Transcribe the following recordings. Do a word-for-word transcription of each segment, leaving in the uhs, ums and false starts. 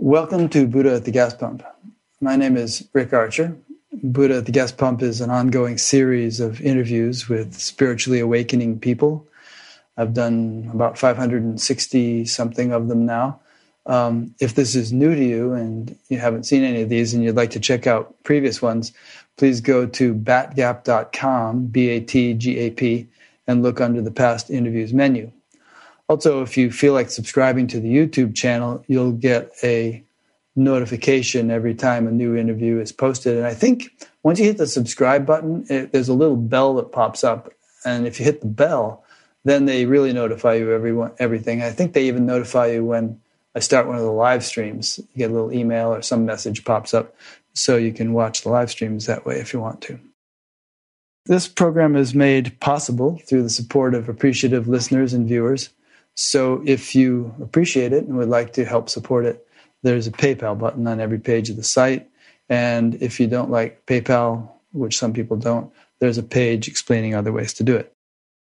Welcome to Buddha at the Gas Pump. My name is Rick Archer. Buddha at the Gas Pump is an ongoing series of interviews with spiritually awakening people. I've done about five hundred sixty something of them now. Um, if this is new to you and you haven't seen any of these and you'd like to check out previous ones, please go to batgap dot com, B A T G A P, and look under the past interviews menu. Also, if you feel like subscribing to the YouTube channel, you'll get a notification every time a new interview is posted. And I think once you hit the subscribe button, it, there's a little bell that pops up. And if you hit the bell, then they really notify you every, everything. I think they even notify you when I start one of the live streams. You get a little email or some message pops up so you can watch the live streams that way if you want to. This program is made possible through the support of appreciative listeners and viewers. So if you appreciate it and would like to help support it, there's a PayPal button on every page of the site. And if you don't like PayPal, which some people don't, there's a page explaining other ways to do it.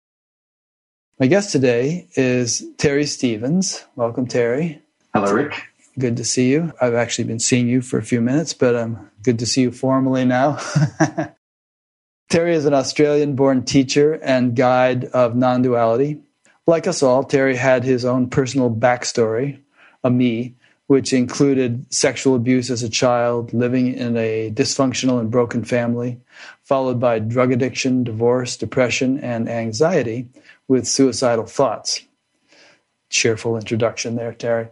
My guest today is Terry Stevens. Welcome, Terry. Hello, Rick. Good to see you. I've actually been seeing you for a few minutes, but um, good to see you formally now. Terry is an Australian-born teacher and guide of non-duality. Like us all, Terry had his own personal backstory, a me, which included sexual abuse as a child, living in a dysfunctional and broken family, followed by drug addiction, divorce, depression, and anxiety with suicidal thoughts. Cheerful introduction there, Terry.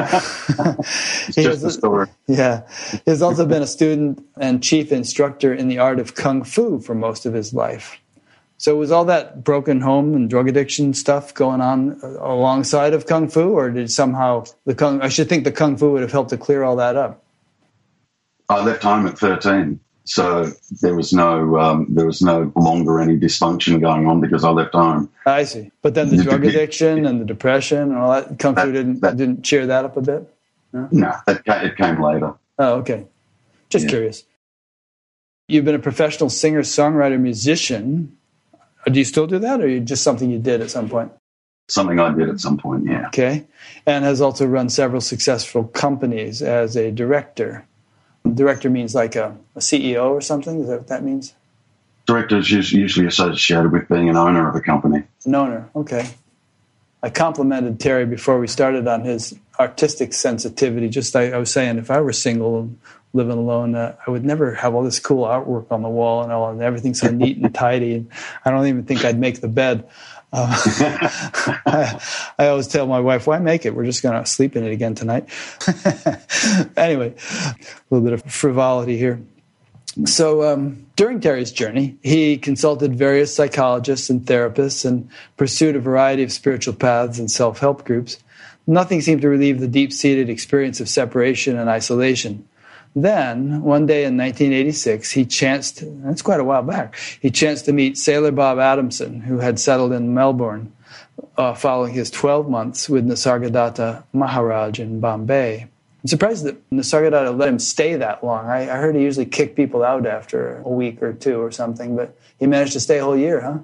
It's just a story. Yeah. He's also been a student and chief instructor in the art of Kung Fu for most of his life. So was all that broken home and drug addiction stuff going on alongside of Kung Fu, or did somehow the Kung, I should think the Kung Fu would have helped to clear all that up? I left home at thirteen, so there was no um, there was no longer any dysfunction going on because I left home. I see. But then the drug addiction and the depression and all that, Kung Fu didn't that, didn't cheer that up a bit? No, no it, it came later. Oh, okay. Just yeah. Curious. You've been a professional singer, songwriter, musician. Do you still do that, or just something you did at some point? Something I did at some point, yeah. Okay. And has also run several successful companies as a director. Director means like a, a C E O or something? Is that what that means? Director is usually associated with being an owner of a company. An owner, okay. I complimented Terry before we started on his artistic sensitivity. Just I, I was saying, if I were single and living alone, uh, I would never have all this cool artwork on the wall and all, and everything's so neat and tidy. And I don't even think I'd make the bed. Uh, I, I always tell my wife, why make it? We're just going to sleep in it again tonight. Anyway, a little bit of frivolity here. So um, during Terry's journey, he consulted various psychologists and therapists and pursued a variety of spiritual paths and self-help groups. Nothing seemed to relieve the deep-seated experience of separation and isolation. Then, one day in nineteen eighty-six, he chanced, that's quite a while back, he chanced to meet Sailor Bob Adamson, who had settled in Melbourne uh, following his twelve months with Nisargadatta Maharaj in Bombay. I'm surprised that Nisargadatta let him stay that long. I, I heard he usually kicked people out after a week or two or something, but he managed to stay a whole year, huh?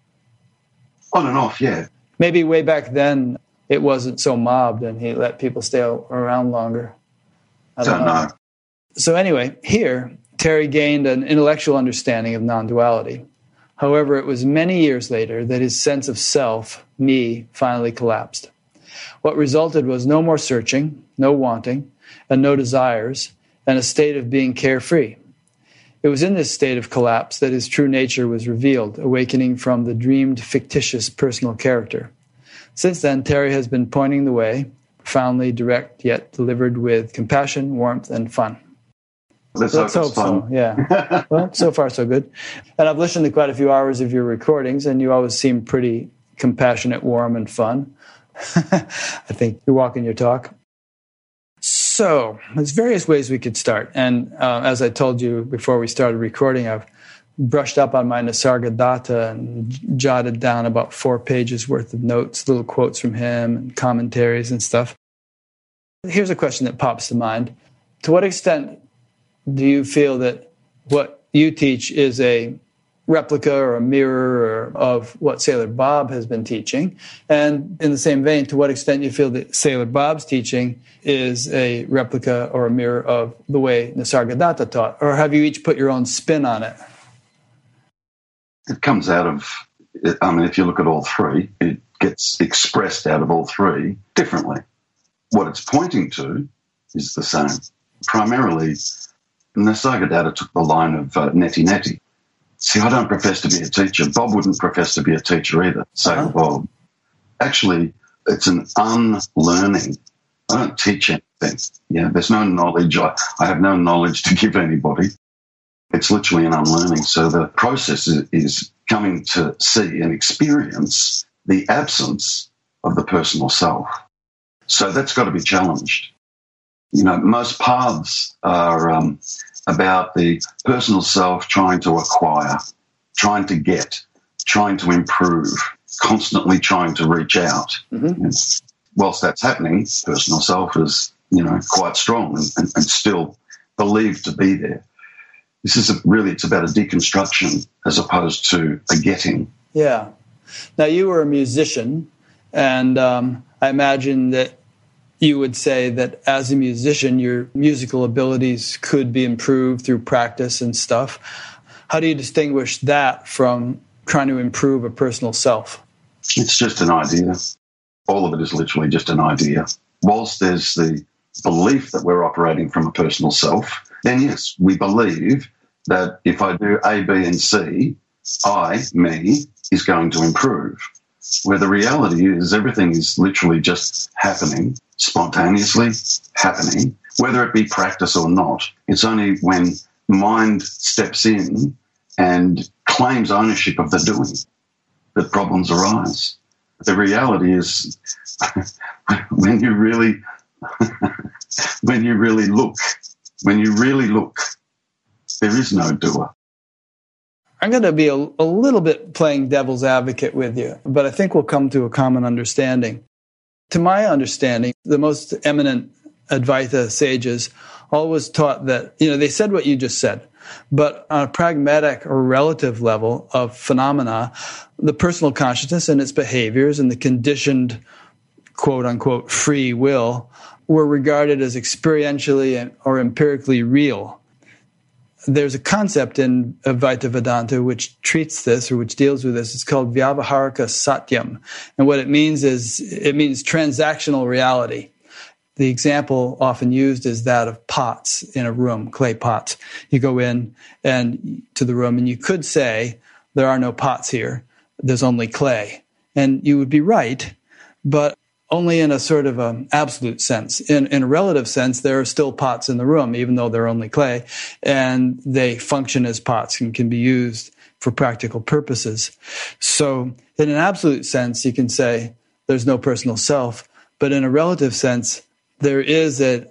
On and off, yeah. Maybe way back then it wasn't so mobbed and he let people stay around longer. I don't, don't know. know. So anyway, here, Terry gained an intellectual understanding of non-duality. However, it was many years later that his sense of self, me, finally collapsed. What resulted was no more searching, no wanting, and no desires, and a state of being carefree. It was in this state of collapse that his true nature was revealed, awakening from the dreamed fictitious personal character. Since then, Terry has been pointing the way, profoundly direct, yet delivered with compassion, warmth, and fun. Let's, Let's hope so, yeah. Well, so far so good. And I've listened to quite a few hours of your recordings, and you always seem pretty compassionate, warm, and fun. I think you're walking your talk. So there's various ways we could start. And uh, as I told you before we started recording, I've brushed up on my Nisargadatta and jotted down about four pages worth of notes, little quotes from him and commentaries and stuff. Here's a question that pops to mind. To what extent do you feel that what you teach is a replica or a mirror of what Sailor Bob has been teaching? And in the same vein, to what extent you feel that Sailor Bob's teaching is a replica or a mirror of the way Nisargadatta taught? Or have you each put your own spin on it? It comes out of, I mean, if you look at all three, it gets expressed out of all three differently. What it's pointing to is the same. Primarily, Nisargadatta took the line of uh, neti neti. See, I don't profess to be a teacher. Bob wouldn't profess to be a teacher either. So, uh-huh. Bob. Actually, it's an unlearning. I don't teach anything. Yeah, there's no knowledge. I, I have no knowledge to give anybody. It's literally an unlearning. So the process is, is coming to see and experience the absence of the personal self. So that's got to be challenged. You know, most paths are um, about the personal self trying to acquire, trying to get, trying to improve, constantly trying to reach out. Mm-hmm. And whilst that's happening, personal self is, you know, quite strong and, and, and still believed to be there. This is a, really, it's about a deconstruction as opposed to a getting. Yeah. Now, you were a musician, and um, I imagine that you would say that as a musician, your musical abilities could be improved through practice and stuff. How do you distinguish that from trying to improve a personal self? It's just an idea. All of it is literally just an idea. Whilst there's the belief that we're operating from a personal self, then yes, we believe that if I do A, B, and C, I, me, is going to improve. Where the reality is everything is literally just happening, spontaneously happening, whether it be practice or not. It's only when mind steps in and claims ownership of the doing that problems arise. The reality is when you really, when you really look, when you really look, there is no doer. I'm going to be a, a little bit playing devil's advocate with you, but I think we'll come to a common understanding. To my understanding, the most eminent Advaita sages always taught that, you know, they said what you just said, but on a pragmatic or relative level of phenomena, the personal consciousness and its behaviors and the conditioned, quote unquote, free will were regarded as experientially or empirically real. There's a concept in Advaita Vedanta which treats this or which deals with this. It's called Vyavaharika Satyam. And what it means is, it means transactional reality. The example often used is that of pots in a room, clay pots. You go in and to the room and you could say, there are no pots here, there's only clay. And you would be right, but only in a sort of an absolute sense. In, in a relative sense, there are still pots in the room, even though they're only clay, and they function as pots and can be used for practical purposes. So in an absolute sense, you can say there's no personal self, but in a relative sense, there is a,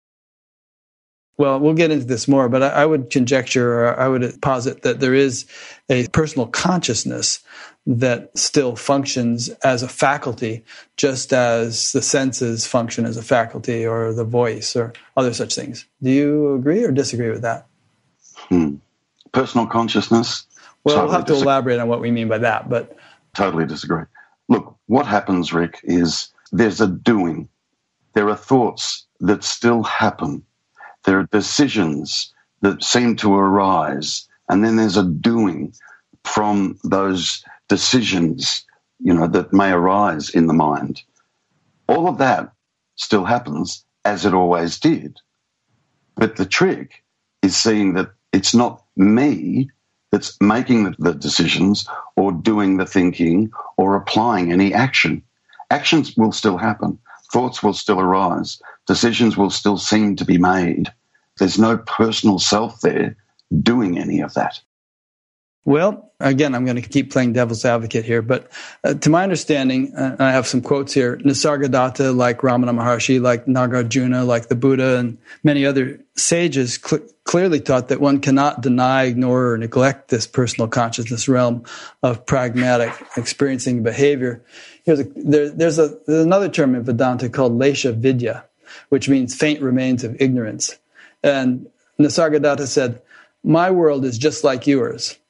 well, we'll get into this more, but I, I would conjecture, or I would posit that there is a personal consciousness that still functions as a faculty, just as the senses function as a faculty, or the voice, or other such things. Do you agree or disagree with that? Hmm. Personal consciousness? Well, totally we'll have to disagree. Elaborate on what we mean by that, but... Totally disagree. Look, what happens, Rick, is there's a doing. There are thoughts that still happen. There are decisions that seem to arise, and then there's a doing from those decisions, you know, that may arise in the mind. All of that still happens as it always did. But the trick is seeing that it's not me that's making the, the decisions or doing the thinking or applying any action. Actions will still happen. Thoughts will still arise. Decisions will still seem to be made. There's no personal self there doing any of that. Well, again, I'm going to keep playing devil's advocate here, but uh, to my understanding, uh, I have some quotes here, Nisargadatta, like Ramana Maharshi, like Nagarjuna, like the Buddha, and many other sages cl- clearly taught that one cannot deny, ignore, or neglect this personal consciousness realm of pragmatic experiencing behavior. Here's a, there, there's, a, there's another term in Vedanta called Lesha Vidya, which means faint remains of ignorance. And Nisargadatta said, my world is just like yours.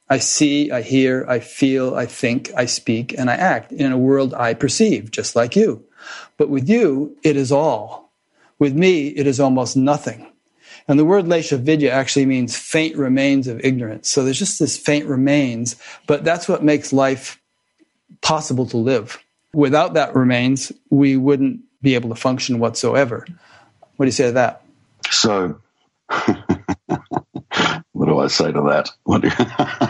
I see, I hear, I feel, I think, I speak, and I act in a world I perceive, just like you. But with you, it is all. With me, it is almost nothing. And the word Lesha Vidya actually means faint remains of ignorance. So there's just this faint remains, but that's what makes life possible to live. Without that remains, we wouldn't be able to function whatsoever. What do you say to that? So, what do I say to that? What do you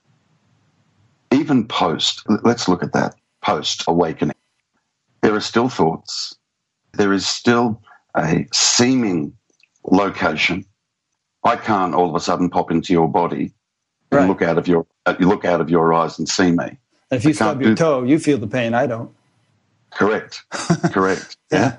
Even post, let's look at that, post-awakening. There are still thoughts. There is still a seeming location. I can't all of a sudden pop into your body and right. look out of your you look out of your eyes and see me. And if you stub your toe, you feel the pain. I don't. Correct. Correct. Yeah.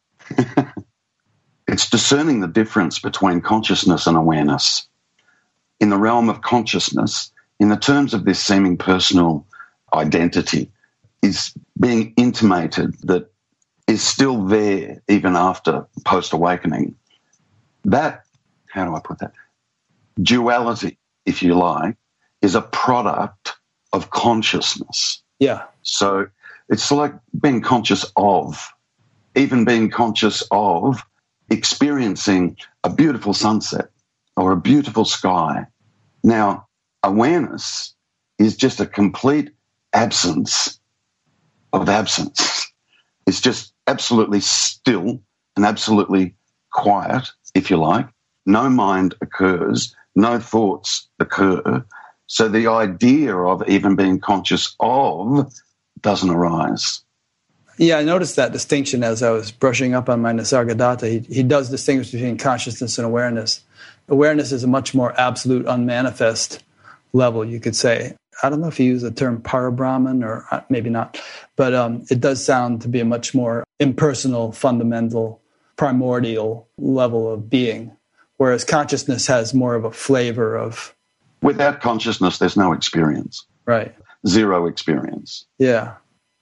It's discerning the difference between consciousness and awareness. In the realm of consciousness, in the terms of this seeming personal identity, is being intimated that is still there even after post-awakening. That, how do I put that? Duality, if you like, is a product of consciousness. Yeah. So it's like being conscious of, even being conscious of experiencing a beautiful sunset or a beautiful sky. Now, awareness is just a complete absence of absence. It's just absolutely still and absolutely quiet, if you like. No mind occurs, no thoughts occur. So the idea of even being conscious of doesn't arise. Yeah, I noticed that distinction as I was brushing up on my Nisargadatta. He, he does distinguish between consciousness and awareness. Awareness is a much more absolute, unmanifest level, you could say. I don't know if he used the term Parabrahman or maybe not, but um, it does sound to be a much more impersonal, fundamental, primordial level of being, whereas consciousness has more of a flavor of... Without consciousness, there's no experience. Right. Zero experience. Yeah.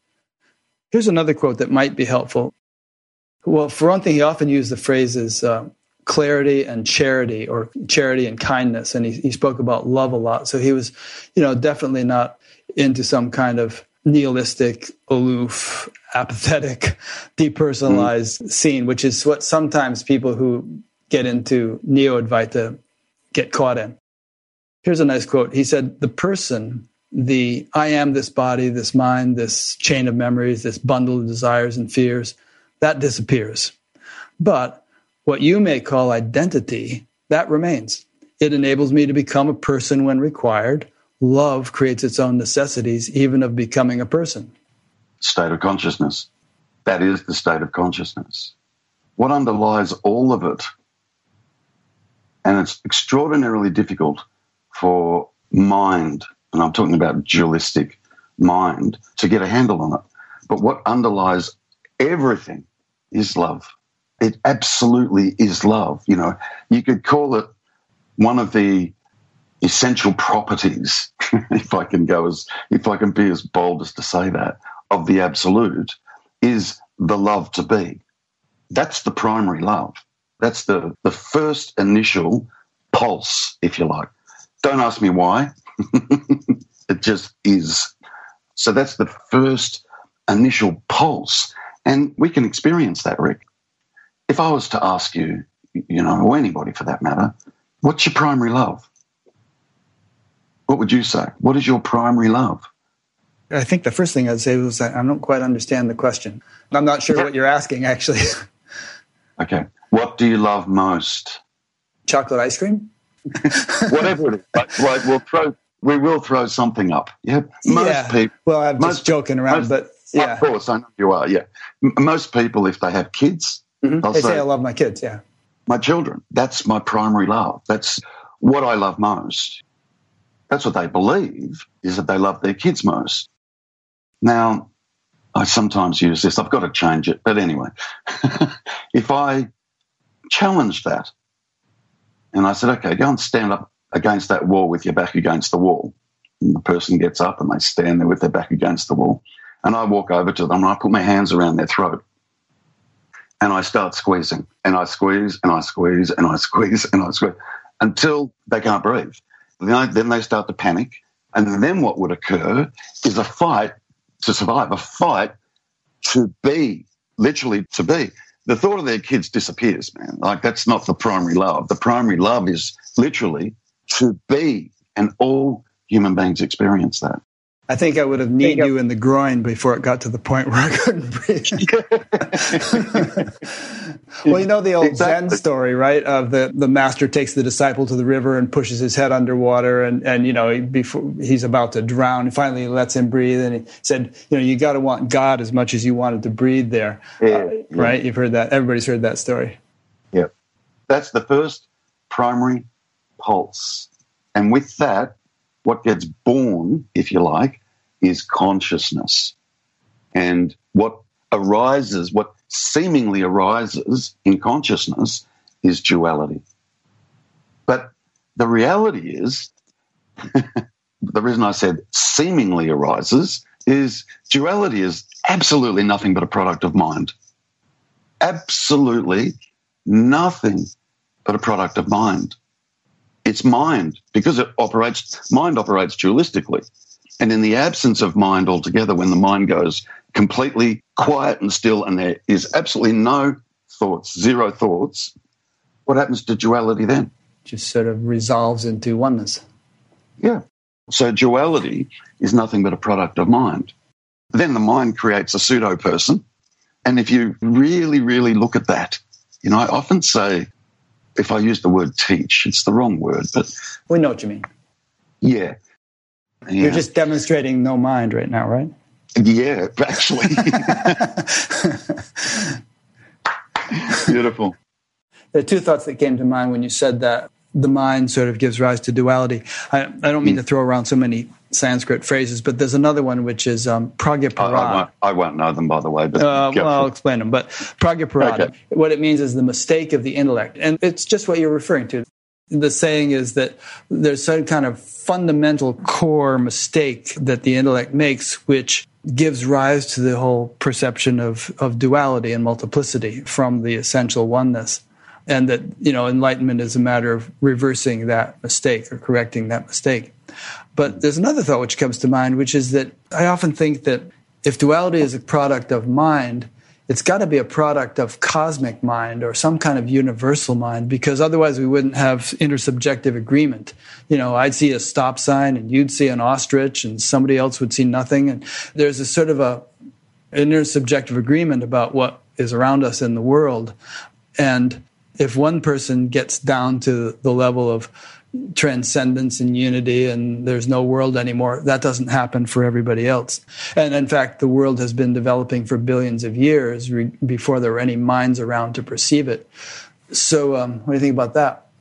Here's another quote that might be helpful. Well, for one thing, he often used the phrases uh, clarity and charity, or charity and kindness, and he, he spoke about love a lot. So he was, you know, definitely not into some kind of nihilistic, aloof, apathetic, depersonalized mm. scene, which is what sometimes people who get into Neo-Advaita get caught in. Here's a nice quote. He said, the person, the I am this body, this mind, this chain of memories, this bundle of desires and fears, that disappears. But what you may call identity, that remains. It enables me to become a person when required. Love creates its own necessities, even of becoming a person. State of consciousness. That is the state of consciousness. What underlies all of it, and it's extraordinarily difficult for mind, and I'm talking about dualistic mind, to get a handle on it. But what underlies everything is love. It absolutely is love. You know, you could call it one of the essential properties, if I can go as, if I can be as bold as to say that, of the absolute, is the love to be. That's the primary love. That's the, the first initial pulse, if you like. Don't ask me why. It just is. So that's the first initial pulse. And we can experience that, Rick. If I was to ask you, you know, or anybody for that matter, what's your primary love? What would you say? What is your primary love? I think the first thing I'd say was I don't quite understand the question. I'm not sure what you're asking, actually. Okay. What do you love most? Chocolate ice cream? Whatever it is. Like, like we'll throw, we will throw something up. Yeah. Most yeah. people. Well, I'm most, just joking around, most, but yeah. Of course, I know you are, yeah. M- most people, if they have kids, mm-hmm. they'll they say, say, I love my kids, yeah. My children. That's my primary love. That's what I love most. That's what they believe, is that they love their kids most. Now, I sometimes use this. I've got to change it. But anyway, if I challenge that and I said, okay, go and stand up against that wall with your back against the wall. And the person gets up and they stand there with their back against the wall. And I walk over to them and I put my hands around their throat. And I start squeezing. And I squeeze and I squeeze and I squeeze and I squeeze until they can't breathe. Then, then they start to panic. And then what would occur is a fight to survive, a fight to be, literally to be. The thought of their kids disappears, man. Like, that's not the primary love. The primary love is literally to be, and all human beings experience that. I think I would have kneed you in the groin before it got to the point where I couldn't breathe. Well, you know the old exactly. Zen story, right? Of the, the master takes the disciple to the river and pushes his head underwater, and, and you know, before he's about to drown, and finally he lets him breathe, and he said, you know, you got to want God as much as you wanted to breathe there, yeah, uh, yeah. right? You've heard that. Everybody's heard that story. Yeah. That's the first primary pulse. And with that, what gets born, if you like, is consciousness. And what arises, what seemingly arises in consciousness is duality. But the reality is, the reason I said seemingly arises is duality is absolutely nothing but a product of mind. Absolutely nothing but a product of mind. It's mind, because it operates, mind operates dualistically. And in the absence of mind altogether, when the mind goes completely quiet and still and there is absolutely no thoughts, zero thoughts, what happens to duality then? Just sort of resolves into oneness. Yeah. So duality is nothing but a product of mind. Then the mind creates a pseudo-person. And if you really, really look at that, you know, I often say, if I use the word teach, it's the wrong word, but... We know what you mean. Yeah. yeah. You're just demonstrating no mind right now, right? Yeah, actually. Beautiful. There are two thoughts that came to mind when you said that the mind sort of gives rise to duality. I, I don't mean mm. to throw around so many Sanskrit phrases, but there's another one which is um, pragyaparad. I, I, won't, I won't know them, by the way. But uh, well, I'll explain them. But pragyaparad, okay. What it means is the mistake of the intellect. And it's just what you're referring to. The saying is that there's some kind of fundamental core mistake that the intellect makes, which gives rise to the whole perception of, of duality and multiplicity from the essential oneness. And that, you know, enlightenment is a matter of reversing that mistake or correcting that mistake. But there's another thought which comes to mind, which is that I often think that if duality is a product of mind, it's got to be a product of cosmic mind or some kind of universal mind, because otherwise we wouldn't have intersubjective agreement. You know, I'd see a stop sign and you'd see an ostrich and somebody else would see nothing. And there's a sort of a intersubjective agreement about what is around us in the world. And if one person gets down to the level of transcendence and unity and there's no world anymore, that doesn't happen for everybody else. And in fact, the world has been developing for billions of years re- before there were any minds around to perceive it. So um, what do you think about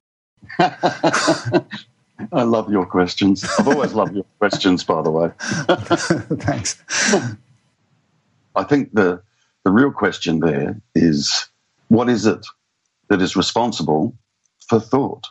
that? I love your questions. I've always loved your questions, by the way. Thanks. I think the the real question there is, what is it that is responsible for thought?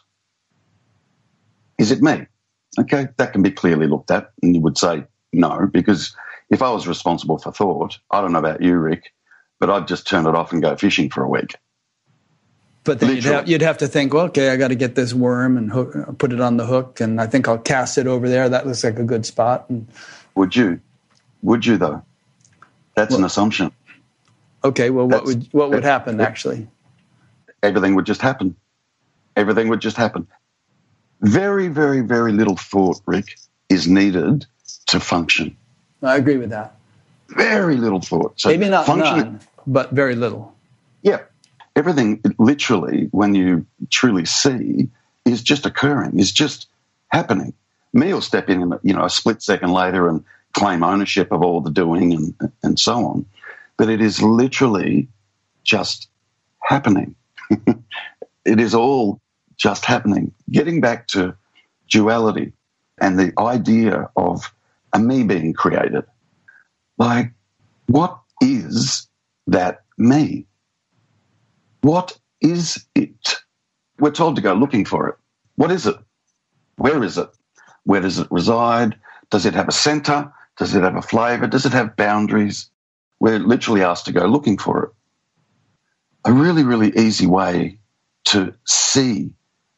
Is it me? Okay, that can be clearly looked at, and you would say no, because if I was responsible for thought, I don't know about you, Rick, but I'd just turn it off and go fishing for a week. But then you'd have, you'd have to think, well, okay, I got to get this worm and hook, put it on the hook, and I think I'll cast it over there. That looks like a good spot. And would you? Would you, though? That's well, an assumption. Okay, well, That's, what would what would happen, actually? Everything would just happen. Everything would just happen. Very, very, very little thought, Rick, is needed to function. I agree with that. Very little thought. So maybe not none, but very little. Yeah. Everything, literally, when you truly see, is just occurring, is just happening. Me will step in, you know, a split second later and claim ownership of all the doing and, and so on. But it is literally just happening. It is all just happening. Getting back to duality and the idea of a me being created. Like, what is that me? What is it? We're told to go looking for it. What is it? Where is it? Where does it reside? Does it have a center? Does it have a flavor? Does it have boundaries? We're literally asked to go looking for it. A really, really easy way to see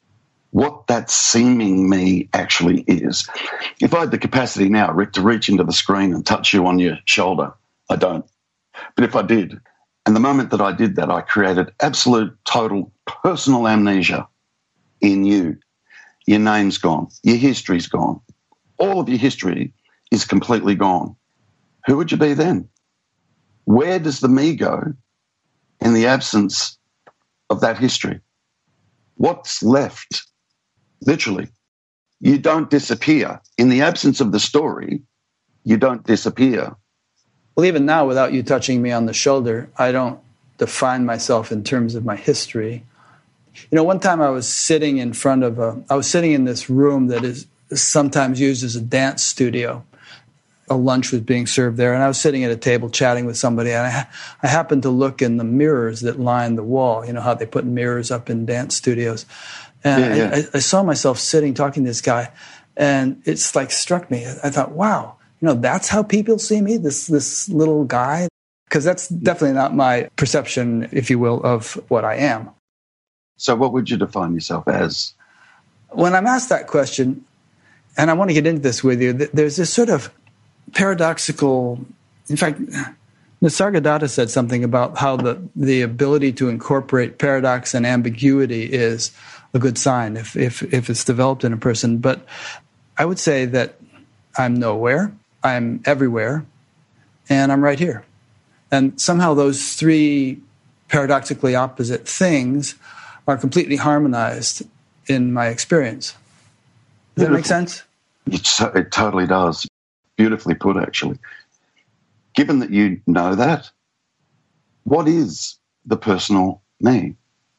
what that seeming me actually is. If I had the capacity now, Rick, to reach into the screen and touch you on your shoulder, I don't. But if I did, and the moment that I did that, I created absolute, total personal amnesia in you. Your name's gone. Your history's gone. All of your history is completely gone. Who would you be then? Where does the me go in the absence of that history? What's left? Literally, you don't disappear. In the absence of the story, you don't disappear. Well, even now, without you touching me on the shoulder, I don't define myself in terms of my history. You know, one time I was sitting in front of a, I was sitting in this room that is sometimes used as a dance studio. A lunch was being served there, and I was sitting at a table chatting with somebody, and I, I happened to look in the mirrors that line the wall. You know how they put mirrors up in dance studios. And yeah, yeah. I, I saw myself sitting talking to this guy, and it's like struck me. I thought, wow, you know, that's how people see me, this this little guy? Because that's definitely not my perception, if you will, of what I am. So what would you define yourself as? When I'm asked that question, and I want to get into this with you, there's this sort of paradoxical, in fact, Nisargadatta said something about how the, the ability to incorporate paradox and ambiguity is a good sign if, if, if it's developed in a person. But I would say that I'm nowhere, I'm everywhere, and I'm right here. And somehow those three paradoxically opposite things are completely harmonized in my experience. Does that make sense? It, it totally does. Beautifully put, actually. Given that you know that, what is the personal me?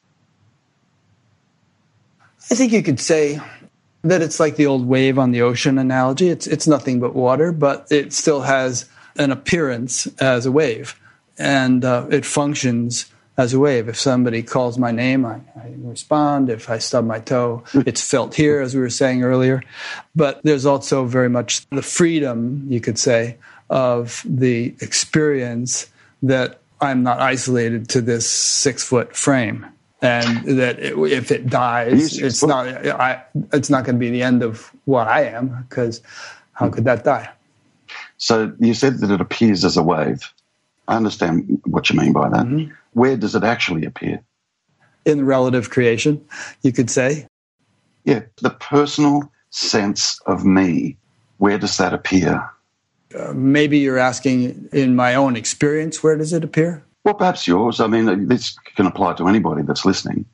I think you could say that it's like the old wave on the ocean analogy. It's it's nothing but water, but it still has an appearance as a wave, and uh, it functions as a wave. If somebody calls my name, I, I respond. If I stub my toe, it's felt here, as we were saying earlier. But there's also very much the freedom, you could say, of the experience that I'm not isolated to this six-foot frame. And that it, if it dies, it's foot? not I, it's not going to be the end of what I am, because how could that die? So you said that it appears as a wave. I understand what you mean by that. Mm-hmm. Where does it actually appear? In relative creation, you could say. Yeah, the personal sense of me, where does that appear? Uh, maybe you're asking, in my own experience, where does it appear? Well, perhaps yours. I mean, this can apply to anybody that's listening.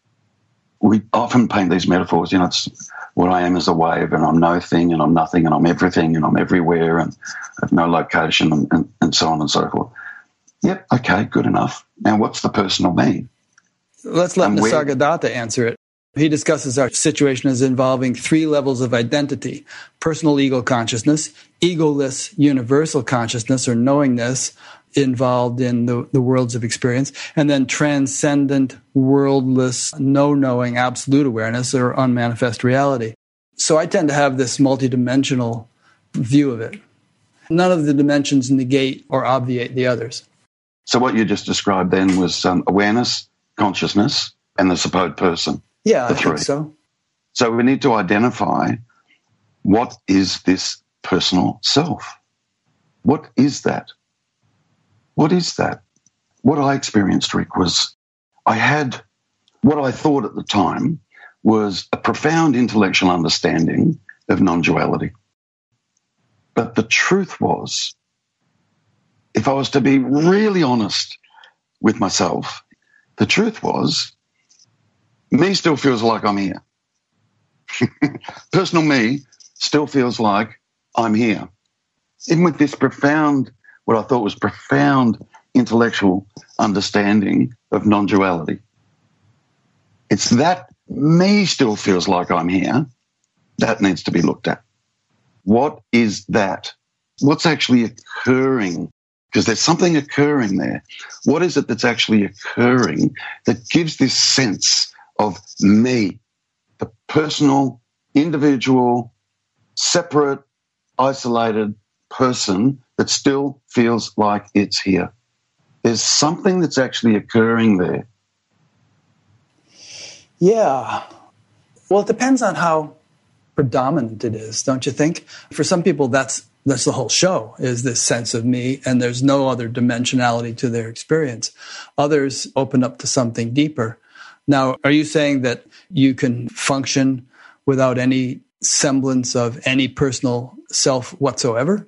We often paint these metaphors, you know, it's what I am is a wave, and I'm no thing, and I'm nothing, and I'm everything, and I'm everywhere, and I have no location, and, and, and so on and so forth. Yep, okay, good enough. Now, what's the personal me? Let's let Nisargadatta answer it. He discusses our situation as involving three levels of identity: personal ego consciousness, egoless universal consciousness or knowingness involved in the, the worlds of experience, and then transcendent, worldless, no-knowing absolute awareness or unmanifest reality. So I tend to have this multidimensional view of it. None of the dimensions negate or obviate the others. So what you just described then was um, awareness, consciousness, and the supposed person. Yeah, I think so. So we need to identify, what is this personal self? What is that? What is that? What I experienced, Rick, was I had what I thought at the time was a profound intellectual understanding of non-duality. But the truth was, if I was to be really honest with myself, the truth was, me still feels like I'm here. Personal me still feels like I'm here. Even with this profound, what I thought was profound intellectual understanding of non-duality. It's that me still feels like I'm here. That needs to be looked at. What is that? What's actually occurring? Because there's something occurring there. What is it that's actually occurring that gives this sense of me, the personal, individual, separate, isolated person that still feels like it's here? There's something that's actually occurring there. Yeah. Well, it depends on how predominant it is, don't you think? For some people, that's that's the whole show, is this sense of me, and there's no other dimensionality to their experience. Others open up to something deeper. Now, are you saying that you can function without any semblance of any personal self whatsoever?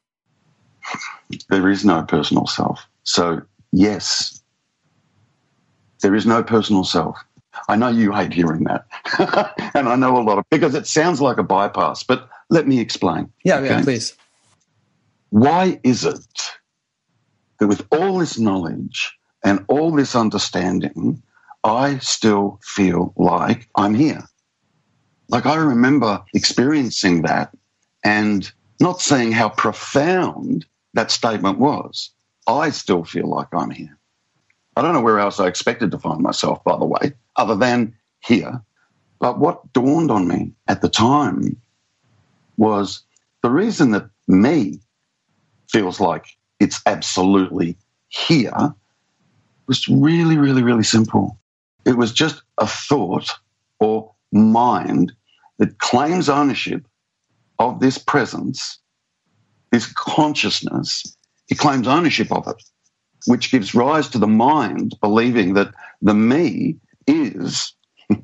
There is no personal self. So, yes, there is no personal self. I know you hate hearing that. And I know a lot of, because it sounds like a bypass, but let me explain. Yeah, okay? yeah, please. Why is it that with all this knowledge and all this understanding, I still feel like I'm here? Like, I remember experiencing that and not seeing how profound that statement was. I still feel like I'm here. I don't know where else I expected to find myself, by the way, other than here. But what dawned on me at the time was the reason that me feels like it's absolutely here was really, really, really simple. It was just a thought or mind that claims ownership of this presence, this consciousness. It claims ownership of it, which gives rise to the mind believing that the me is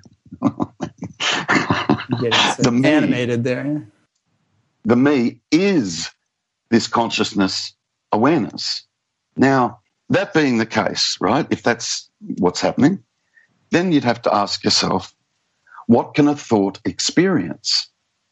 the me, animated there. Yeah. The me is this consciousness awareness. Now, that being the case, right, if that's what's happening, then you'd have to ask yourself, what can a thought experience?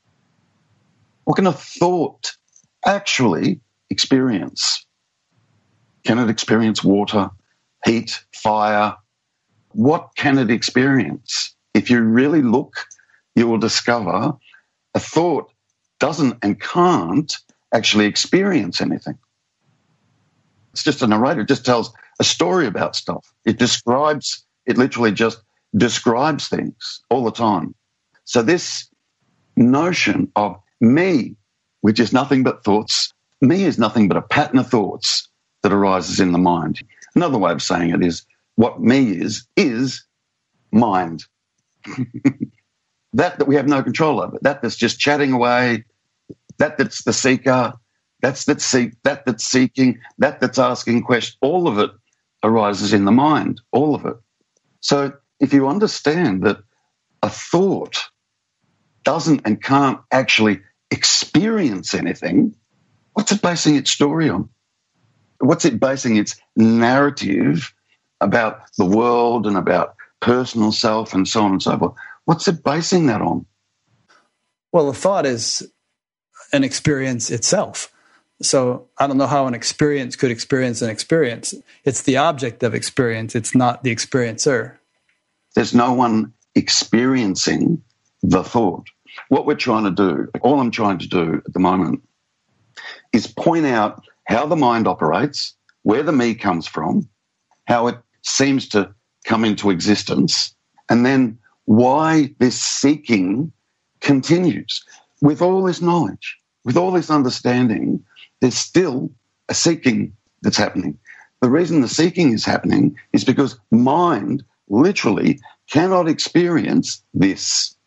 What can a thought actually experience? Can it experience water, heat, fire? What can it experience? If you really look, you will discover a thought doesn't and can't actually experience anything. It's just a narrator. It just tells a story about stuff. It describes, it literally just describes things all the time. So this notion of me, which is nothing but thoughts, me is nothing but a pattern of thoughts that arises in the mind. Another way of saying it is what me is, is mind. that that we have no control over, that that's just chatting away, that that's the seeker, that's that's seek, that that's seeking, that that's asking questions, all of it arises in the mind, all of it. So if you understand that a thought doesn't and can't actually experience anything, what's it basing its story on? What's it basing its narrative about the world and about personal self and so on and so forth? What's it basing that on? Well, a thought is an experience itself. So I don't know how an experience could experience an experience. It's the object of experience. It's not the experiencer. There's no one experiencing the thought. What we're trying to do, all I'm trying to do at the moment, is point out how the mind operates, where the me comes from, how it seems to come into existence, and then why this seeking continues. With all this knowledge, with all this understanding, there's still a seeking that's happening. The reason the seeking is happening is because mind literally cannot experience this.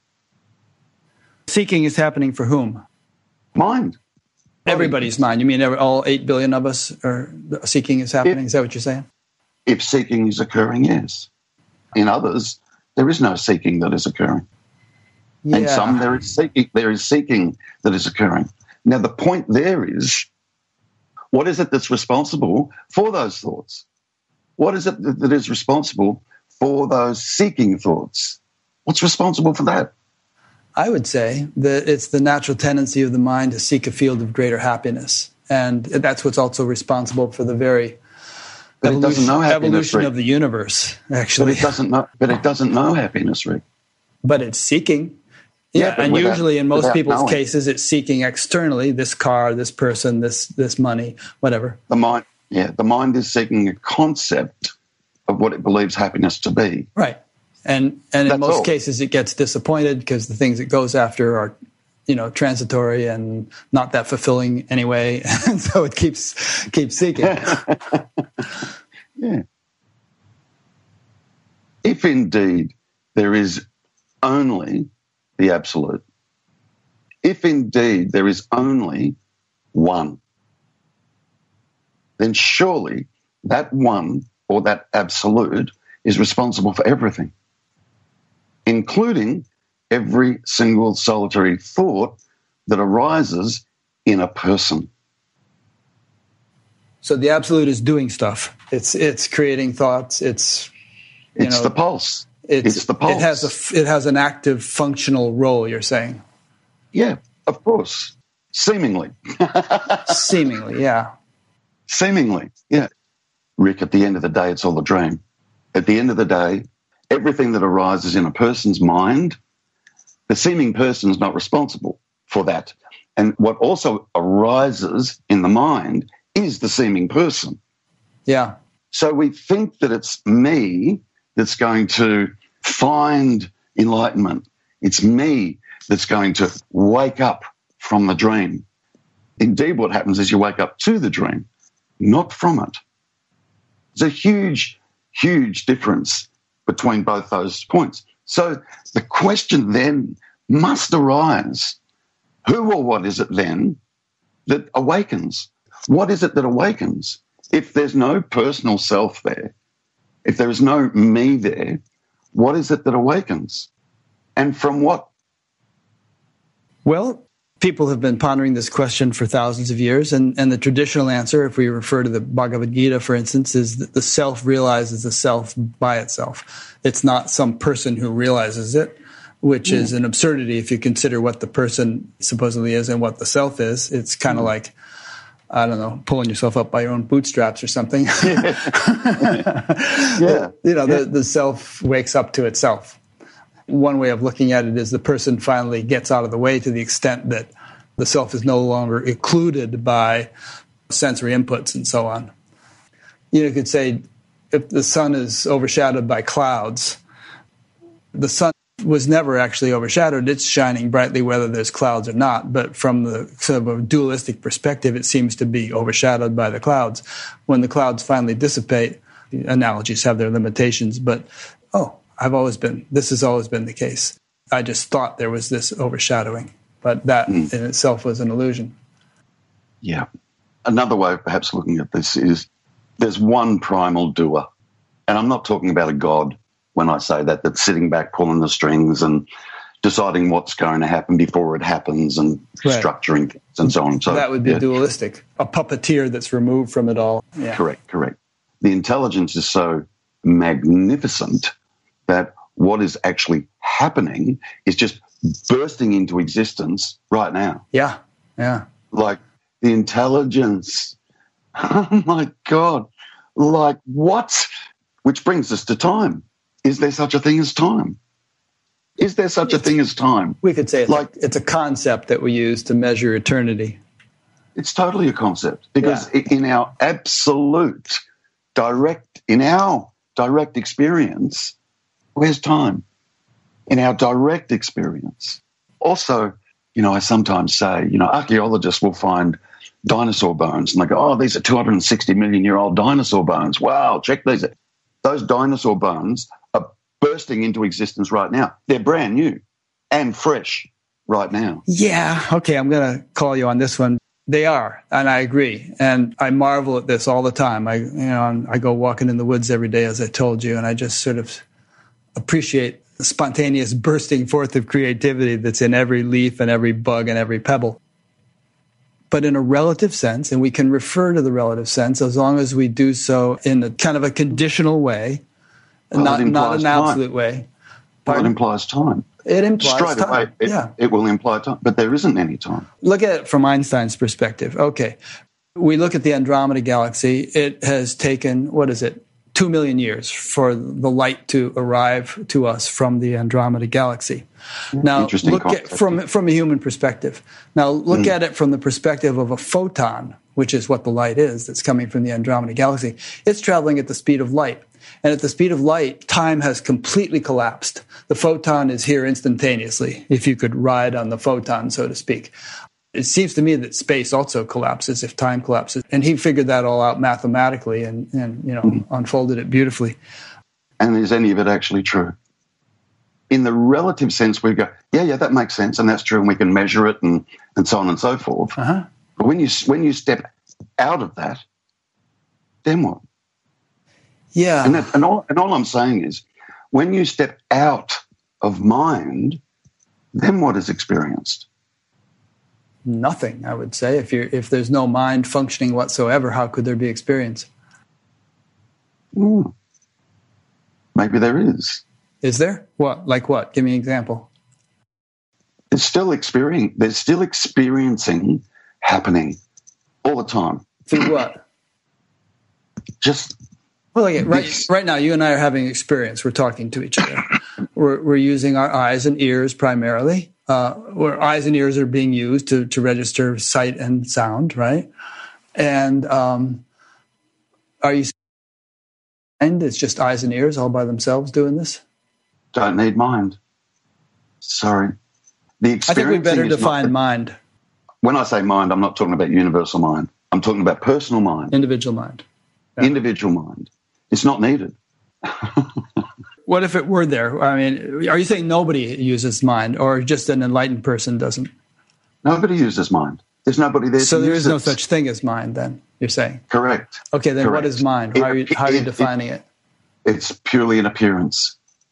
Seeking is happening for whom? Mind. Everybody's mind. You mean every, all eight billion of us are seeking is happening? If, is that what you're saying? If seeking is occurring, yes. In others, there is no seeking that is occurring. Yeah. And some there is seeking, there is seeking that is occurring. Now, the point there is, what is it that's responsible for those thoughts? What is it that is responsible for those seeking thoughts? What's responsible for that? I would say that it's the natural tendency of the mind to seek a field of greater happiness. And that's what's also responsible for the very but evolution, it doesn't know evolution of the universe, actually. But it doesn't know, but it doesn't know happiness, Rick. But it's seeking. Yeah, yeah and without, usually in most people's knowing. cases, it's seeking externally, this car, this person, this this money, whatever. The mind, yeah, the mind is seeking a concept of what it believes happiness to be. Right. And and in That's most all. cases, it gets disappointed because the things it goes after are, you know, transitory and not that fulfilling anyway. And so it keeps keeps seeking. Yeah. If indeed there is only the absolute. If indeed there is only one, then surely that one or that absolute is responsible for everything, including every single solitary thought that arises in a person. So the absolute is doing stuff. It's it's creating thoughts. It's you it's know, the pulse. It's, it's the pulse. It has a it has an active functional role. You're saying? Yeah, of course. Seemingly. Seemingly, yeah. Seemingly, yeah. Rick, at the end of the day, it's all a dream. At the end of the day, everything that arises in a person's mind, the seeming person is not responsible for that. And what also arises in the mind is the seeming person. Yeah. So we think that it's me that's going to find enlightenment. It's me that's going to wake up from the dream. Indeed, what happens is you wake up to the dream, not from it. There's a huge, huge difference between both those points. So the question then must arise, who or what is it then that awakens? What is it that awakens? If there's no personal self there, if there is no me there, what is it that awakens? And from what? Well, people have been pondering this question for thousands of years, and, and the traditional answer, if we refer to the Bhagavad Gita, for instance, is that the self realizes the self by itself. It's not some person who realizes it, which mm. is an absurdity if you consider what the person supposedly is and what the self is. It's kind of mm. like, I don't know, pulling yourself up by your own bootstraps or something. yeah. yeah. You know, yeah. the, the self wakes up to itself. One way of looking at it is the person finally gets out of the way to the extent that the self is no longer occluded by sensory inputs and so on. You know, you could say if the sun is overshadowed by clouds, the sun was never actually overshadowed. It's shining brightly whether there's clouds or not. But from the sort of a dualistic perspective, it seems to be overshadowed by the clouds. When the clouds finally dissipate, the analogies have their limitations. But, oh, I've always been, this has always been the case. I just thought there was this overshadowing. But that mm. in itself was an illusion. Yeah. Another way of perhaps looking at this is there's one primal doer. And I'm not talking about a god when I say that, that's sitting back pulling the strings and deciding what's going to happen before it happens and right. structuring things and so on. So that would be yeah. dualistic, a puppeteer that's removed from it all. Yeah. Correct, correct. The intelligence is so magnificent that what is actually happening is just bursting into existence right now. Yeah, yeah. Like the intelligence, oh my God, like what? Which brings us to time. Is there such a thing as time? Is there such it's, a thing as time? We could say it's, like, a, it's a concept that we use to measure eternity. It's totally a concept because yeah. in our absolute direct, in our direct experience, where's time? In our direct experience. Also, you know, I sometimes say, you know, archaeologists will find dinosaur bones and they go, oh, these are two hundred sixty million year old dinosaur bones. Wow, check these out. Those dinosaur bones are bursting into existence right now. They're brand new and fresh right now. Yeah, okay, I'm going to call you on this one. They are, and I agree. And I marvel at this all the time. I, you know, I go walking in the woods every day, as I told you, and I just sort of appreciate the spontaneous bursting forth of creativity that's in every leaf and every bug and every pebble. But in a relative sense, and we can refer to the relative sense as long as we do so in a kind of a conditional way, well, not, not an time. absolute way. Well, it implies time. It implies Straight time. away, it, yeah. it will imply time, but there isn't any time. Look at it from Einstein's perspective. Okay, we look at the Andromeda Galaxy. It has taken, what is it, two million years for the light to arrive to us from the Andromeda Galaxy. Now, look at from from a human perspective. Now, look mm. at it from the perspective of a photon, which is what the light is that's coming from the Andromeda Galaxy. It's traveling at the speed of light. And at the speed of light, time has completely collapsed. The photon is here instantaneously, if you could ride on the photon, so to speak. It seems to me that space also collapses if time collapses. And he figured that all out mathematically and, and you know, mm. unfolded it beautifully. And is any of it actually true? in the relative sense, we go, yeah, yeah, that makes sense, and that's true, and we can measure it, and, and so on and so forth. Uh-huh. But when you when you step out of that, then what? Yeah. And, that, and, all, and all I'm saying is, when you step out of mind, then what is experienced? Nothing, I would say. If you're if there's no mind functioning whatsoever, how could there be experience? Mm. Maybe there is. Is there? What? Like what? Give me an example. There's still experience. There's still experiencing happening all the time. Through what? Just well, like right right now, you and I are having experience. We're talking to each other. we're we're using our eyes and ears primarily. Uh, where eyes and ears are being used to to register sight and sound, right? And um, are you? And it's just eyes and ears all by themselves doing this? Don't need mind. Sorry. The I think we better define not, mind. When I say mind, I'm not talking about universal mind. I'm talking about personal mind. Individual mind. Yeah. Individual mind. It's not needed. What if it were there? I mean, are you saying nobody uses mind, or just an enlightened person doesn't? Nobody uses mind. There's nobody there. So to there use is no it. such thing as mind, then, you're saying? Correct. Okay, then Correct. What is mind? How are you, how are you defining it, it? It's purely an appearance.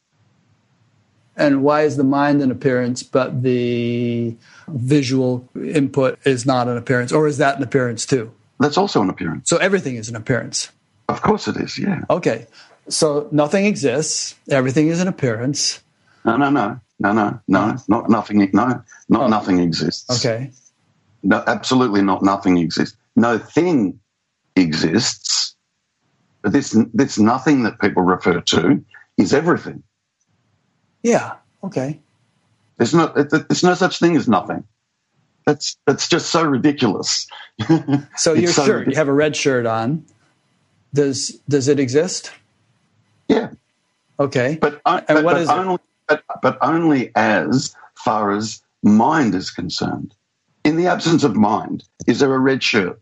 And why is the mind an appearance, but the visual input is not an appearance? Or is that an appearance too? That's also an appearance. So everything is an appearance? Of course it is, yeah. Okay. So nothing exists. Everything is an appearance. No, no, no. No, no, no. Not nothing. No, not oh. nothing exists. Okay. No, absolutely not nothing exists. No thing exists. But this, this nothing that people refer to is everything. Yeah, okay. There's no, there's no such thing as nothing. That's that's just so ridiculous. So your so shirt, ridiculous. You have a red shirt on. Does does it exist? Yeah. Okay. But, uh, and but, what but is only, it? But, but only as far as mind is concerned. In the absence of mind, is there a red shirt?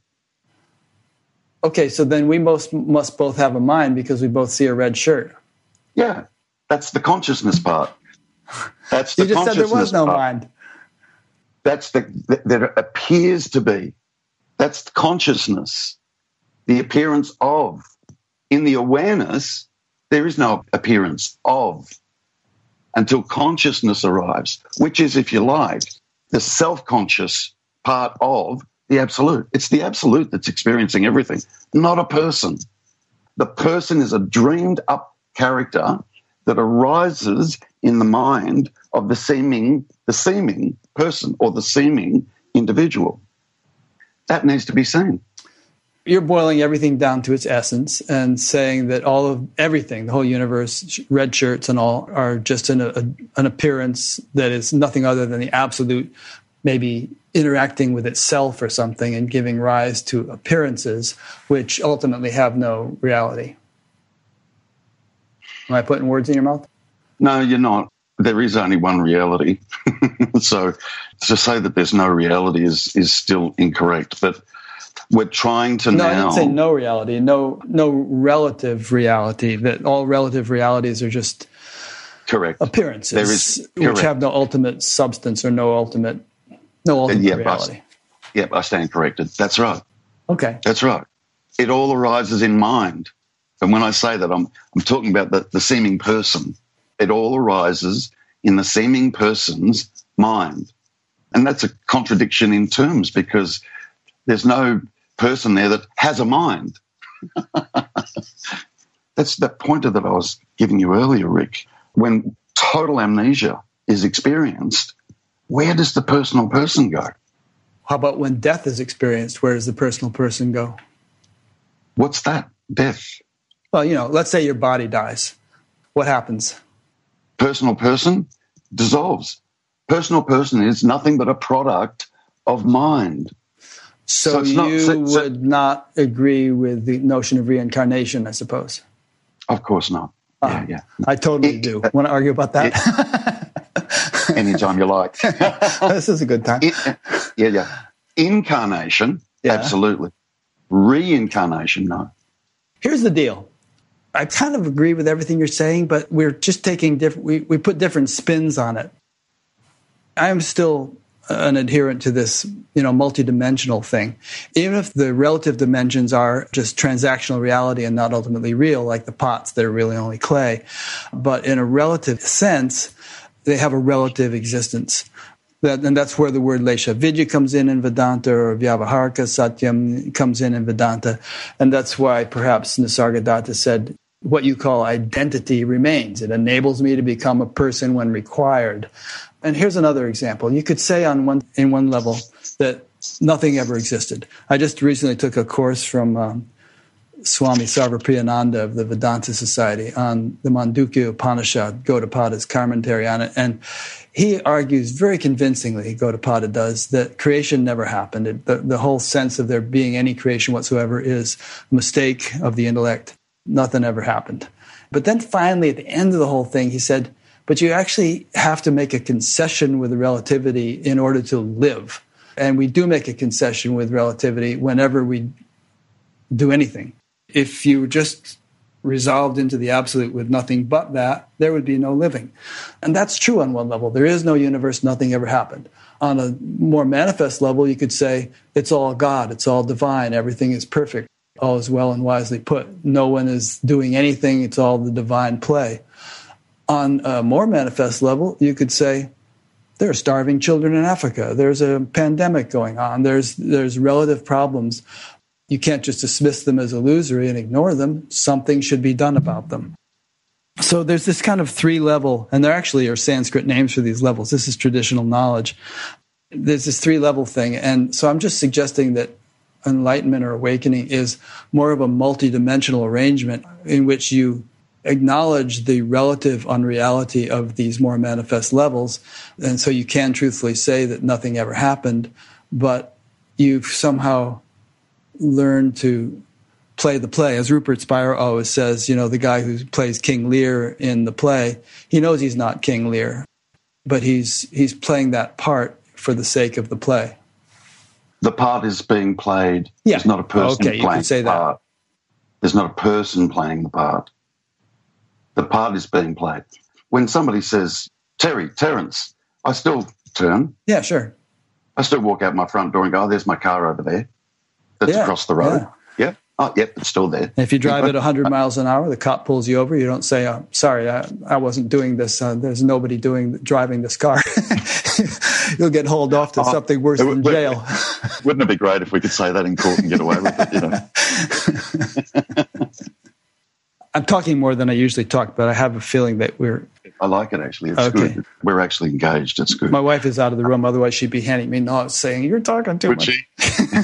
Okay, so then we most must both have a mind because we both see a red shirt. Yeah, that's the consciousness part. That's the you just said there was no part. mind. That's the that there appears to be. That's the consciousness, the appearance of. In the awareness, there is no appearance of until consciousness arrives, which is, if you like, the self-conscious part of the absolute. It's the absolute that's experiencing everything, not a person. The person is a dreamed-up character that arises in the mind of the seeming, the seeming person or the seeming individual. That needs to be seen. You're boiling everything down to its essence and saying that all of everything, the whole universe, red shirts and all, are just an, a, an appearance that is nothing other than the absolute, maybe interacting with itself or something and giving rise to appearances which ultimately have no reality. Am I putting words in your mouth? No, you're not. There is only one reality. So to say that there's no reality is, is still incorrect. But we're trying to no, now... No, I didn't say no reality. No, no relative reality, that all relative realities are just correct appearances there is, which correct. have no ultimate substance or no ultimate, no ultimate yeah, reality. I, yeah, I stand corrected. That's right. Okay. That's right. It all arises in mind. And when I say that, I'm I'm talking about the, the seeming person. It all arises in the seeming person's mind. And that's a contradiction in terms because there's no person there that has a mind. That's the pointer that I was giving you earlier, Rick. When total amnesia is experienced, where does the personal person go? How about when death is experienced? Where does the personal person go? What's that? Death. Well, you know, let's say your body dies. What happens? Personal person dissolves. Personal person is nothing but a product of mind. So, so you not, so, so, would not agree with the notion of reincarnation, I suppose? Of course not. Uh, yeah, yeah. I totally it, do. Uh, Want to argue about that? It, anytime you like. This is a good time. It, yeah, yeah. Incarnation, yeah. Absolutely. Reincarnation, no. Here's the deal. I kind of agree with everything you're saying, but we're just taking different, we, we put different spins on it. I'm still an adherent to this, you know, multidimensional thing. Even if the relative dimensions are just transactional reality and not ultimately real, like the pots that are really only clay, but in a relative sense, they have a relative existence. That, and that's where the word Lesha Vidya comes in in Vedanta, or Vyavaharika Satyam comes in in Vedanta. And that's why perhaps Nisargadatta said, what you call identity remains. It enables me to become a person when required. And here's another example. You could say on one in one level that nothing ever existed. I just recently took a course from um, Swami Sarvapriyananda of the Vedanta Society on the Mandukya Upanishad, Gaudapada's commentary on it. And he argues very convincingly, Gaudapada does, that creation never happened. It, the, the whole sense of there being any creation whatsoever is a mistake of the intellect. Nothing ever happened. But then finally, at the end of the whole thing, he said, but you actually have to make a concession with relativity in order to live. And we do make a concession with relativity whenever we do anything. If you just resolved into the absolute with nothing but that, there would be no living. And that's true on one level. There is no universe, nothing ever happened. On a more manifest level, you could say it's all God, it's all divine, everything is perfect, all is well and wisely put. No one is doing anything, it's all the divine play. On a more manifest level, you could say there are starving children in Africa, there's a pandemic going on, there's there's relative problems. You can't just dismiss them as illusory and ignore them. Something should be done about them. So there's this kind of three-level, and there actually are Sanskrit names for these levels. This is traditional knowledge. There's this three-level thing. And so I'm just suggesting that enlightenment or awakening is more of a multidimensional arrangement in which you acknowledge the relative unreality of these more manifest levels. And so you can truthfully say that nothing ever happened, but you've somehow learn to play the play. As Rupert Spira always says, you know, the guy who plays King Lear in the play, he knows he's not King Lear, but he's he's playing that part for the sake of the play. The part is being played. Yeah. There's not a person okay, you playing could say the part. That. There's not a person playing the part. The part is being played. When somebody says, Terry, Terence, I still turn. Yeah, sure. I still walk out my front door and go, oh, there's my car over there. That's yeah, across the road. Yeah. yeah. Oh, yep, it's still there. And if you drive at one hundred miles an hour, the cop pulls you over. You don't say, oh, sorry, I, I wasn't doing this. Uh, there's nobody doing driving this car. You'll get hauled off to oh, something worse than would, jail. Wouldn't it be great if we could say that in court and get away with it, you know? I'm talking more than I usually talk, but I have a feeling that we're... I like it, actually. It's okay. good. We're actually engaged. It's good. My wife is out of the room. Otherwise, she'd be handing me notes saying, you're talking too Would much. She?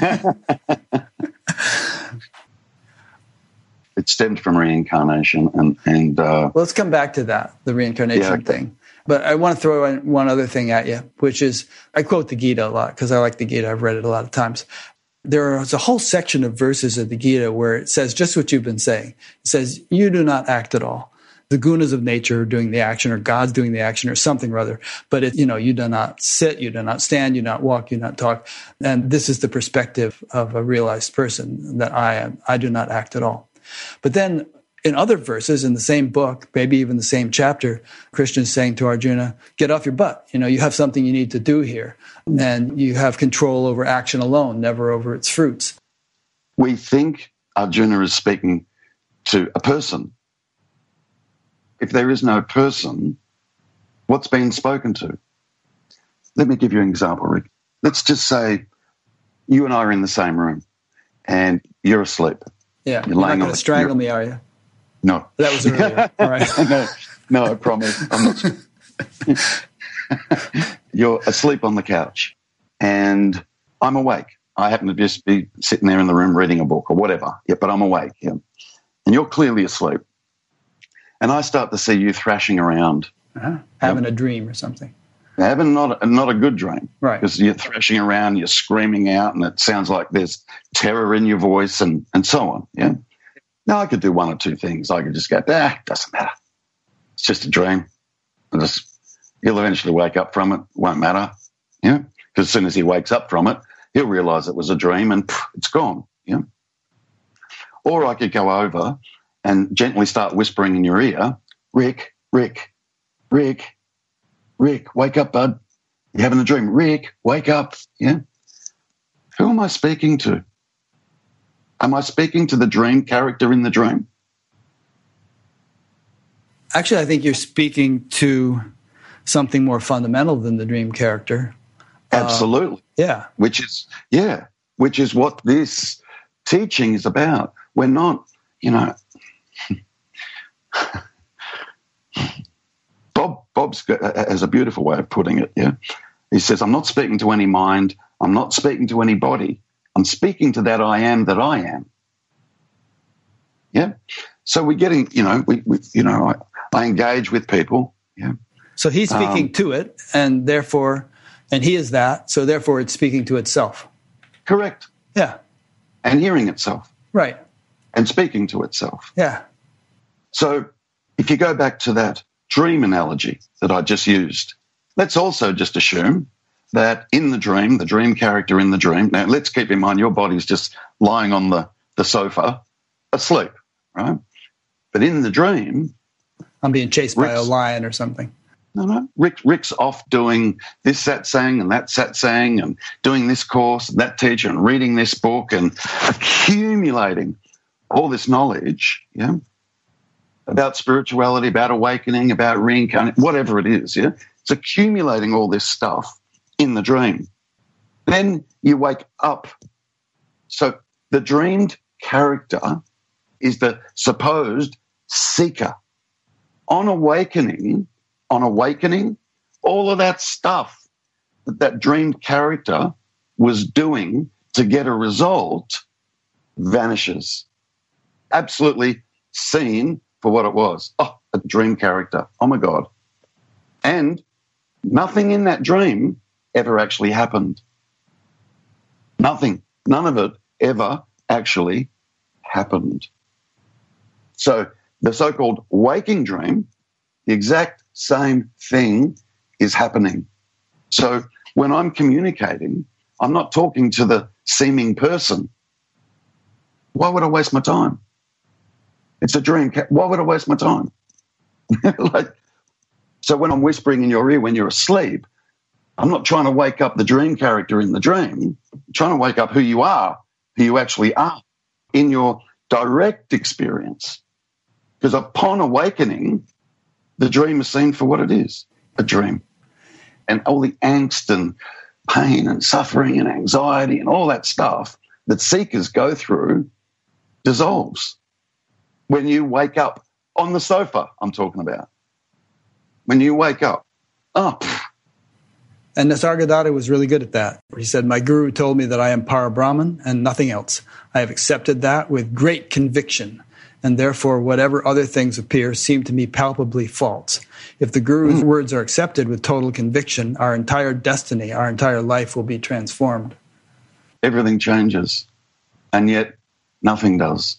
It stemmed from reincarnation. and and uh, well, let's come back to that, the reincarnation yeah, okay. thing. But I want to throw in one other thing at you, which is, I quote the Gita a lot because I like the Gita. I've read it a lot of times. There is a whole section of verses of the Gita where it says just what you've been saying. It says, you do not act at all. The gunas of nature are doing the action, or God's doing the action, or something or other. But, it, you know, you do not sit, you do not stand, you do not walk, you do not talk. And this is the perspective of a realized person, that I am. I do not act at all. But then in other verses in the same book, maybe even the same chapter, Krishna is saying to Arjuna, get off your butt. You know, you have something you need to do here. And you have control over action alone, never over its fruits. We think Arjuna is speaking to a person. If there is no person, what's being spoken to? Let me give you an example, Rick. Let's just say you and I are in the same room and you're asleep. Yeah, you're, you're not going to strangle me, are you? No. That was earlier. All right. no, no, I promise. I'm not. You're asleep on the couch and I'm awake. I happen to just be sitting there in the room reading a book or whatever, yeah, but I'm awake. Yeah. And you're clearly asleep. And I start to see you thrashing around. Uh-huh. Having yep. a dream or something. Having not, not a good dream. Right. Because you're thrashing around, you're screaming out, and it sounds like there's terror in your voice and, and so on. Yeah. Now, I could do one or two things. I could just go, ah, doesn't matter. It's just a dream. And just, he'll eventually wake up from it. Won't matter. Yeah. Because as soon as he wakes up from it, he'll realise it was a dream and pff, it's gone. Yeah. Or I could go over and gently start whispering in your ear, Rick, Rick, Rick, Rick, wake up, bud. You're having a dream. Rick, wake up. Yeah. Who am I speaking to? Am I speaking to the dream character in the dream? Actually, I think you're speaking to something more fundamental than the dream character. Absolutely. Uh, yeah. Which is, yeah, which is what this teaching is about. We're not, you know, Bob Bob's has a beautiful way of putting it, yeah. He says, I'm not speaking to any mind, I'm not speaking to any body, I'm speaking to that I am that I am. Yeah. So we're getting, you know, we, we you know, I, I engage with people, yeah. So he's speaking um, to it, and therefore, and he is that, so therefore it's speaking to itself. Correct. Yeah. And hearing itself. Right. And speaking to itself. Yeah. So if you go back to that dream analogy that I just used, let's also just assume that in the dream, the dream character in the dream, now let's keep in mind your body's just lying on the, the sofa asleep, right? But in the dream, I'm being chased by Rick's, a lion or something. No, no. Rick, Rick's off doing this satsang and that satsang and doing this course, and that teacher, and reading this book and accumulating all this knowledge, yeah, about spirituality, about awakening, about reincarnation, whatever it is, yeah. It's accumulating all this stuff in the dream. Then you wake up. So the dreamed character is the supposed seeker. On awakening, on awakening, all of that stuff that that dreamed character was doing to get a result vanishes. Absolutely seen for what it was. Oh, a dream character. Oh, my God. And nothing in that dream ever actually happened. Nothing. None of it ever actually happened. So the so-called waking dream, the exact same thing is happening. So when I'm communicating, I'm not talking to the seeming person. Why would I waste my time? It's a dream. Why would I waste my time? like, so when I'm whispering in your ear when you're asleep, I'm not trying to wake up the dream character in the dream. I'm trying to wake up who you are, who you actually are in your direct experience. Because upon awakening, the dream is seen for what it is, a dream. And all the angst and pain and suffering and anxiety and all that stuff that seekers go through dissolves. When you wake up on the sofa, I'm talking about. When you wake up, oh. Pff. And Nisargadatta was really good at that. He said, my guru told me that I am Parabrahman and nothing else. I have accepted that with great conviction. And therefore, whatever other things appear seem to me palpably false. If the Guru's mm. words are accepted with total conviction, our entire destiny, our entire life will be transformed. Everything changes, and yet nothing does.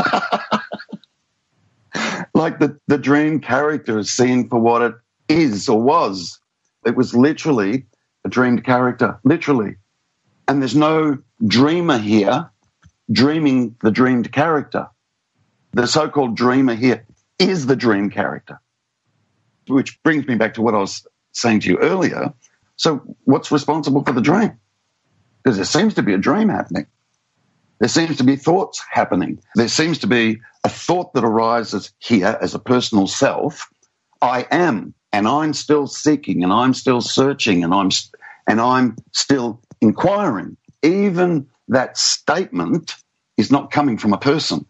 Like the, the dream character is seen for what it is or was. It was literally a dreamed character, literally. And there's no dreamer here dreaming the dreamed character. The so-called dreamer here is the dream character, which brings me back to what I was saying to you earlier. So what's responsible for the dream? Because there seems to be a dream happening. There seems to be thoughts happening. There seems to be a thought that arises here as a personal self. I am, and I'm still seeking, and I'm still searching, and I'm and I'm still inquiring. Even that statement is not coming from a person.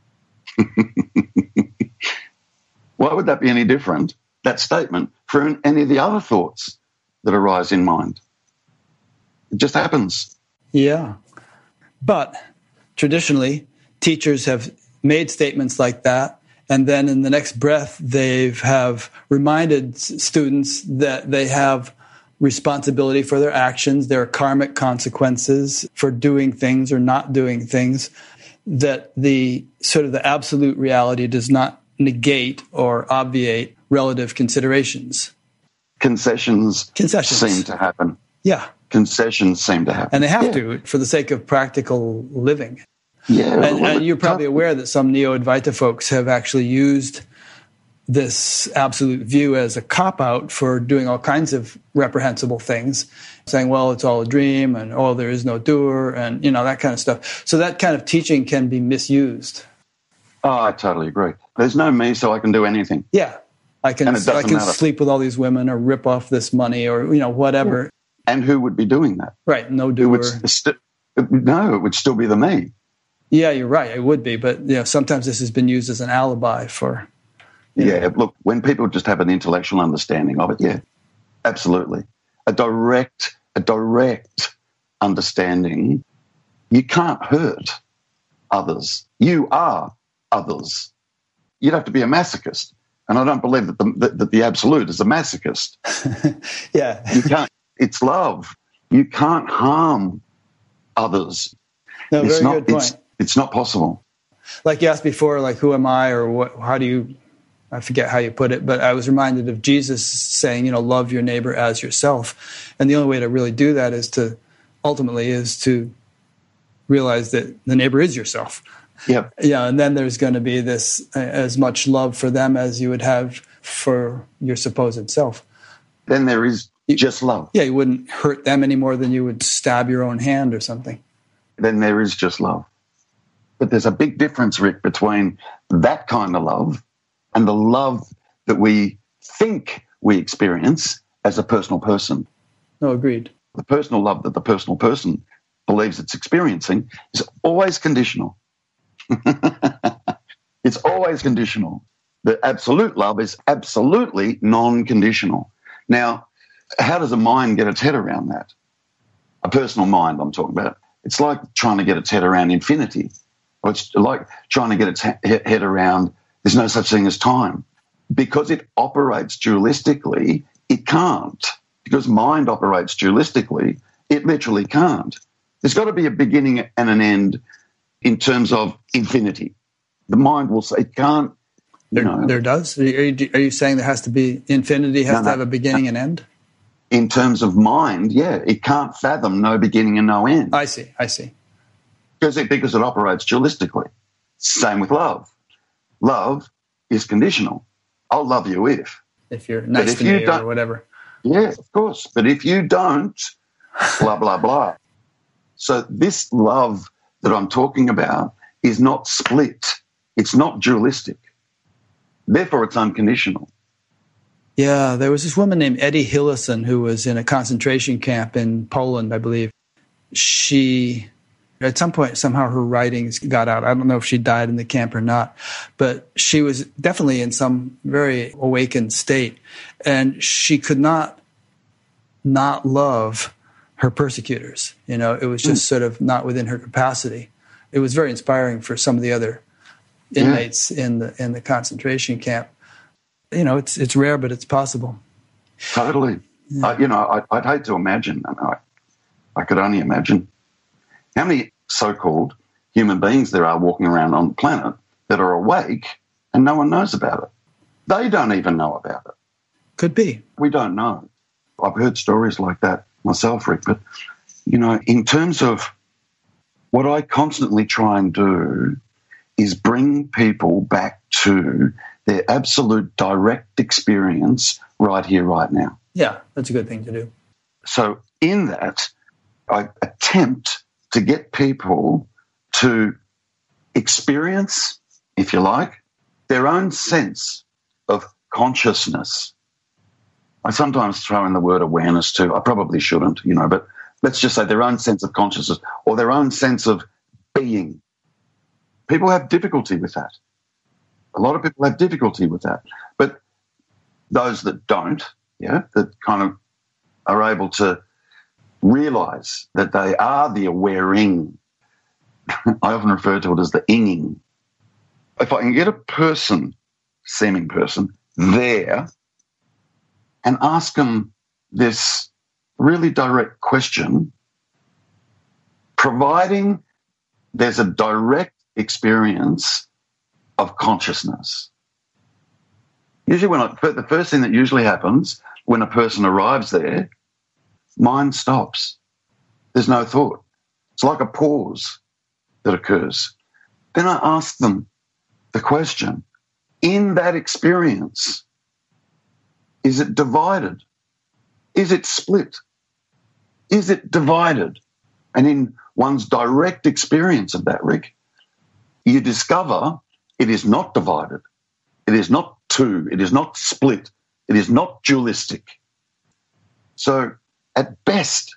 Why would that be any different, that statement, from any of the other thoughts that arise in mind? It just happens. Yeah. But traditionally, teachers have made statements like that, and then in the next breath, they have reminded students that they have responsibility for their actions, their karmic consequences for doing things or not doing things, that the sort of the absolute reality does not negate or obviate relative considerations. Concessions, Concessions seem to happen. Yeah. Concessions seem to happen. And they have yeah. to for the sake of practical living. Yeah. And, and you're probably aware that some Neo-Advaita folks have actually used this absolute view as a cop-out for doing all kinds of reprehensible things, saying, well, it's all a dream, and, oh, there is no doer, and, you know, that kind of stuff. So that kind of teaching can be misused. Oh, I totally agree. There's no me, so I can do anything. Yeah. I can, I can sleep with all these women or rip off this money or, you know, whatever. Yeah. And who would be doing that? Right, no doer. It would st- no, it would still be the me. Yeah, you're right. It would be. But, you know, sometimes this has been used as an alibi for... Yeah, know. Look, when people just have an intellectual understanding of it, yeah, absolutely. A direct, a direct understanding, you can't hurt others. You are others. You'd have to be a masochist. And I don't believe that the, that, that the absolute is a masochist. Yeah. You can't, it's love. You can't harm others. No, it's very not, good point. It's, it's not possible. Like you asked before, like, who am I, or what, how do you, I forget how you put it, but I was reminded of Jesus saying, you know, love your neighbor as yourself. And the only way to really do that is to, ultimately, is to realize that the neighbor is yourself. Yep. Yeah, and then there's going to be this, uh, as much love for them as you would have for your supposed self. Then there is just love. Yeah, you wouldn't hurt them any more than you would stab your own hand or something. Then there is just love. But there's a big difference, Rick, between that kind of love and the love that we think we experience as a personal person. No, agreed. The personal love that the personal person believes it's experiencing is always conditional. It's always conditional. The absolute love is absolutely non-conditional. Now, how does a mind get its head around that? A personal mind I'm talking about. It's like trying to get its head around infinity. Or it's like trying to get its head around there's no such thing as time. Because it operates dualistically, it can't. Because mind operates dualistically, it literally can't. There's got to be a beginning and an end in terms of infinity. The mind will say it can't. You there, know, there does? Are you, are you saying there has to be infinity, has no, to no, have a beginning no. and end? In terms of mind, yeah, it can't fathom no beginning and no end. I see, I see. Because it, because it operates dualistically. Same with love. Love is conditional. I'll love you if. If you're nice if to you me don't, or whatever. Yeah, of course. But if you don't, blah, blah, blah. So this love that I'm talking about is not split. It's not dualistic. Therefore, it's unconditional. Yeah, there was this woman named Etty Hillesum who was in a concentration camp in Poland, I believe. She... At some point, somehow her writings got out. I don't know if she died in the camp or not, but she was definitely in some very awakened state. And she could not not love her persecutors. You know, it was just mm. sort of not within her capacity. It was very inspiring for some of the other inmates yeah. in the in the concentration camp. You know, it's it's rare, but it's possible. Totally. Yeah. Uh, you know, I, I'd hate to imagine. I, mean, I, I could only imagine how many so-called human beings there are walking around on the planet that are awake and no one knows about it. They don't even know about it. Could be. We don't know. I've heard stories like that myself, Rick, but, you know, in terms of what I constantly try and do is bring people back to their absolute direct experience right here, right now. Yeah, that's a good thing to do. So in that, I attempt to get people to experience, if you like, their own sense of consciousness. I sometimes throw in the word awareness too. I probably shouldn't, you know, but let's just say their own sense of consciousness or their own sense of being. People have difficulty with that. A lot of people have difficulty with that. But those that don't, yeah, that kind of are able to realise that they are the awareing. I often refer to it as the inging. If I can get a person, seeming person, there and ask them this really direct question, providing there's a direct experience of consciousness. Usually when I, the first thing that usually happens when a person arrives there, mind stops. There's no thought. It's like a pause. that occurs. Then I ask them the question, in that experience, is it divided? Is it split? Is it divided? And in one's direct experience of that, Rick, you discover it is not divided. It is not two. It is not split. It is not dualistic. So at best,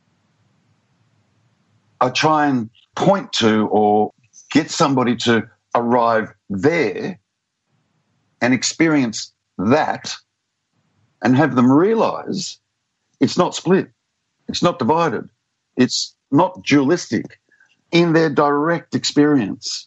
I try and point to or get somebody to arrive there and experience that and have them realise it's not split, it's not divided, it's not dualistic in their direct experience.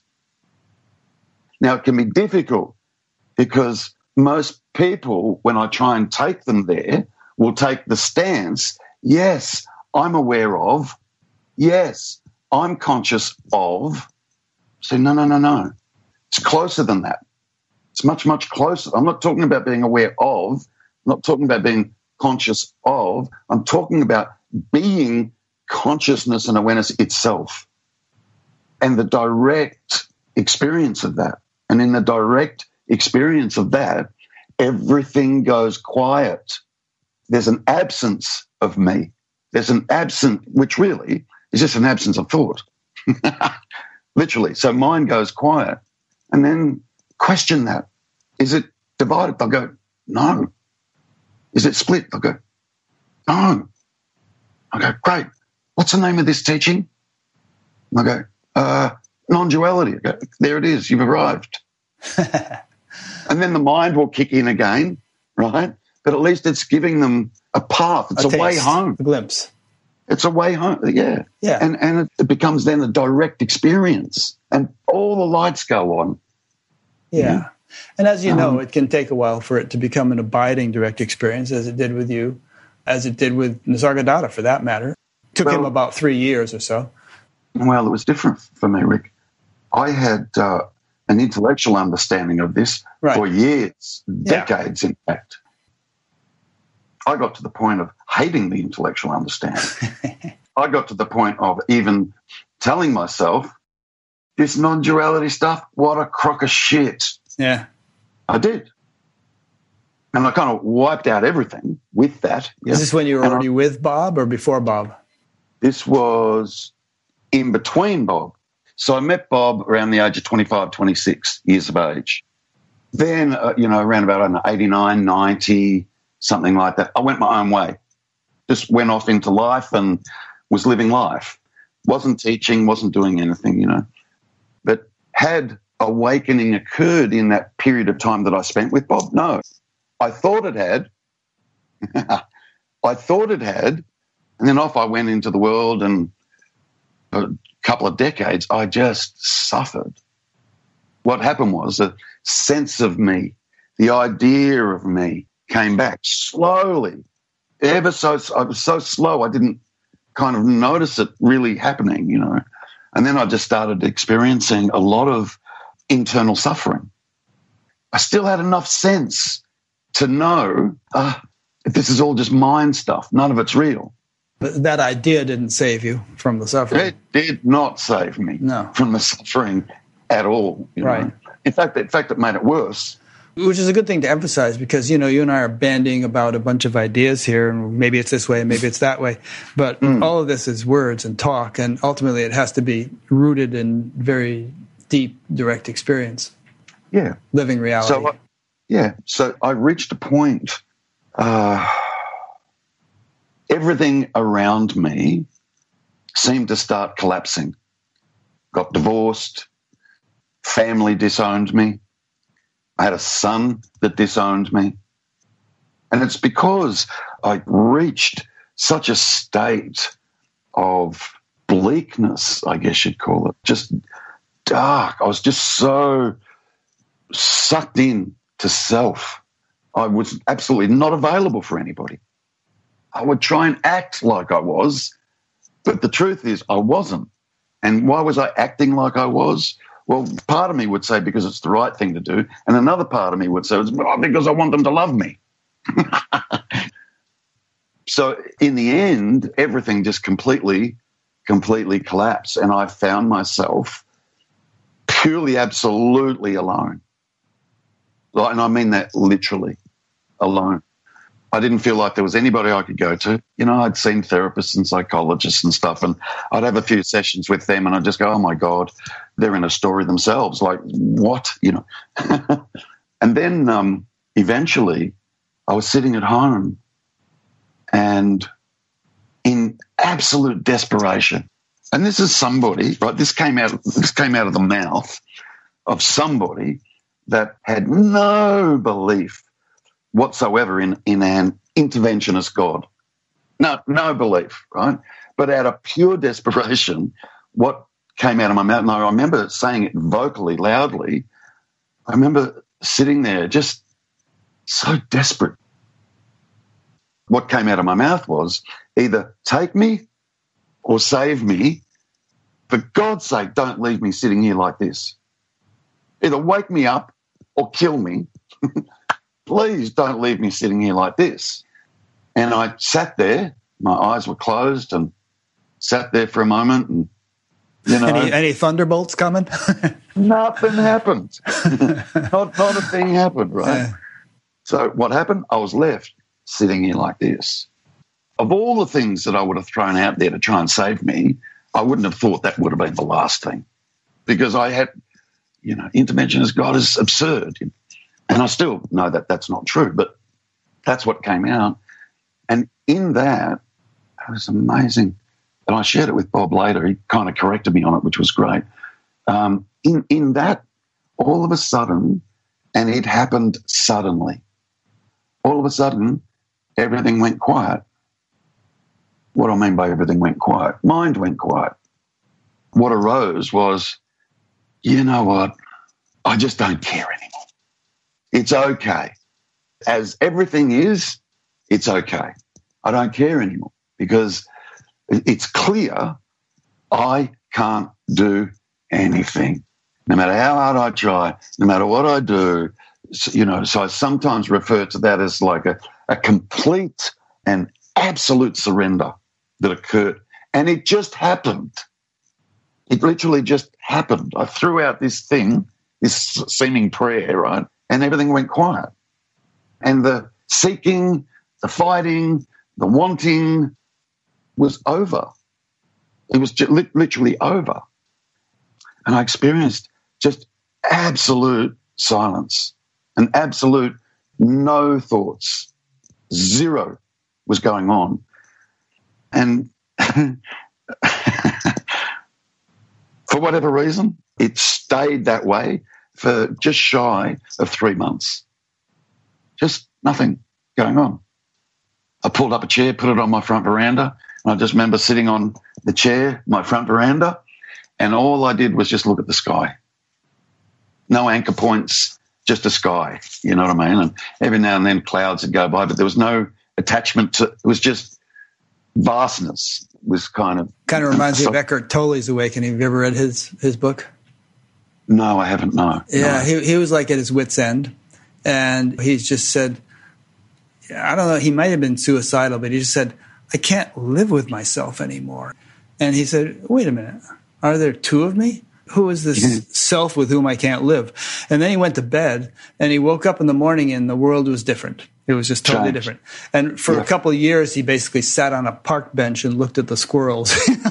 Now, it can be difficult because most people, when I try and take them there, will take the stance, yes, I'm aware of, yes, I'm conscious of. Say, no, no, no, no. It's closer than that. It's much, much closer. I'm not talking about being aware of. I'm not talking about being conscious of. I'm talking about being consciousness and awareness itself and the direct experience of that. And in the direct experience of that, everything goes quiet. There's an absence of me. There's an absence, which really is just an absence of thought. Literally. So mind goes quiet. And then question that. Is it divided? They'll go, no. Is it split? They'll go, no. I go, great. What's the name of this teaching? And I go, uh, non-duality. I go, there it is. You've arrived. And then the mind will kick in again, right? But at least it's giving them a path. It's a, a way home. A glimpse. It's a way home, yeah. Yeah. And and it, it becomes then a direct experience and all the lights go on. Yeah. Yeah. And as you know, Um, it can take a while for it to become an abiding direct experience, as it did with you, as it did with Nisargadatta, for that matter. It took well, him about three years or so. Well, it was different for me, Rick. I had uh, an intellectual understanding of this Right. for years, Yeah. decades, in fact. I got to the point of hating the intellectual understanding. I got to the point of even telling myself, this non-duality stuff, what a crock of shit. Yeah. I did. And I kind of wiped out everything with that. Yeah. Is this when you were And already I, with Bob or before Bob? This was in between Bob. So I met Bob around the age of twenty-five, twenty-six years of age. Then, uh, you know, around about, I don't know, eighty-nine, ninety, something like that, I went my own way. Just went off into life and was living life. Wasn't teaching, wasn't doing anything, you know. But had awakening occurred in that period of time that I spent with Bob? No. I thought it had. I thought it had. And then off I went into the world, and for a couple of decades, I just suffered. What happened was a sense of me, the idea of me came back slowly. Ever so, I was so slow, I didn't kind of notice it really happening, you know. And then I just started experiencing a lot of internal suffering. I still had enough sense to know uh, this is all just mind stuff. None of it's real. But that idea didn't save you from the suffering. It did not save me No. from the suffering at all. You Right. know? In fact, in fact, it made it worse. Which is a good thing to emphasize because, you know, you and I are bandying about a bunch of ideas here, and maybe it's this way, maybe it's that way. But mm. all of this is words and talk, and ultimately it has to be rooted in very deep, direct experience. Yeah. Living reality. So, I, yeah. So I reached a point, uh, everything around me seemed to start collapsing. Got divorced, family disowned me. I had a son that disowned me. And it's because I reached such a state of bleakness, I guess you'd call it, just dark. I was just so sucked in to self. I was absolutely not available for anybody. I would try and act like I was, but the truth is I wasn't. And why was I acting like I was? Well, part of me would say because it's the right thing to do, and another part of me would say it's because I want them to love me. So in the end, everything just completely, completely collapsed, and I found myself purely, absolutely alone. Like, and I mean that literally, alone. I didn't feel like there was anybody I could go to. You know, I'd seen therapists and psychologists and stuff, and I'd have a few sessions with them, and I'd just go, oh, my God, they're in a story themselves. Like, what? You know. And then um, eventually I was sitting at home and in absolute desperation, and this is somebody, right, this came out, this came out of the mouth of somebody that had no belief whatsoever in, in an interventionist God. No, no belief, right? But out of pure desperation, what came out of my mouth, and I remember saying it vocally, loudly, I remember sitting there just so desperate. What came out of my mouth was, either take me or save me. For God's sake, don't leave me sitting here like this. Either wake me up or kill me. Please don't leave me sitting here like this. And I sat there, my eyes were closed, and sat there for a moment, and you know, any, any thunderbolts coming? Nothing happened. not, not a thing happened, right? Yeah. So what happened? I was left sitting here like this. Of all the things that I would have thrown out there to try and save me, I wouldn't have thought that would have been the last thing, because I had, you know, interventionist God is absurd. And I still know that that's not true, but that's what came out. And in that, it was amazing. And I shared it with Bob later. He kind of corrected me on it, which was great. Um, in, in that, all of a sudden, and it happened suddenly, all of a sudden, everything went quiet. What I mean by everything went quiet, mind went quiet. What arose was, you know what, I just don't care anymore. It's okay. As everything is, it's okay. I don't care anymore, because it's clear I can't do anything. No matter how hard I try, no matter what I do, you know, so I sometimes refer to that as like a, a complete and absolute surrender that occurred. And it just happened. It literally just happened. I threw out this thing, this seeming prayer, right? And everything went quiet. And the seeking, the fighting, the wanting was over. It was just li- literally over. And I experienced just absolute silence, an absolute no thoughts, zero was going on. And for whatever reason, it stayed that way for just shy of three months. Just nothing going on. I pulled up a chair, put it on my front veranda, and I just remember sitting on the chair, my front veranda, and all I did was just look at the sky. No anchor points, just a sky, you know what I mean? And every now and then clouds would go by, but there was no attachment to it. Was just vastness. It was kind of... Kind of reminds me of Eckhart Tolle's Awakening. Have you ever read his his book? No, I haven't, no. Yeah, no. He, he was like at his wit's end, and he's just said, I don't know, he might have been suicidal, but he just said, I can't live with myself anymore. And he said, wait a minute, are there two of me? Who is this self with whom I can't live? And then he went to bed, and he woke up in the morning, and the world was different. It was just totally Changed. different. And for yeah. a couple of years, he basically sat on a park bench and looked at the squirrels.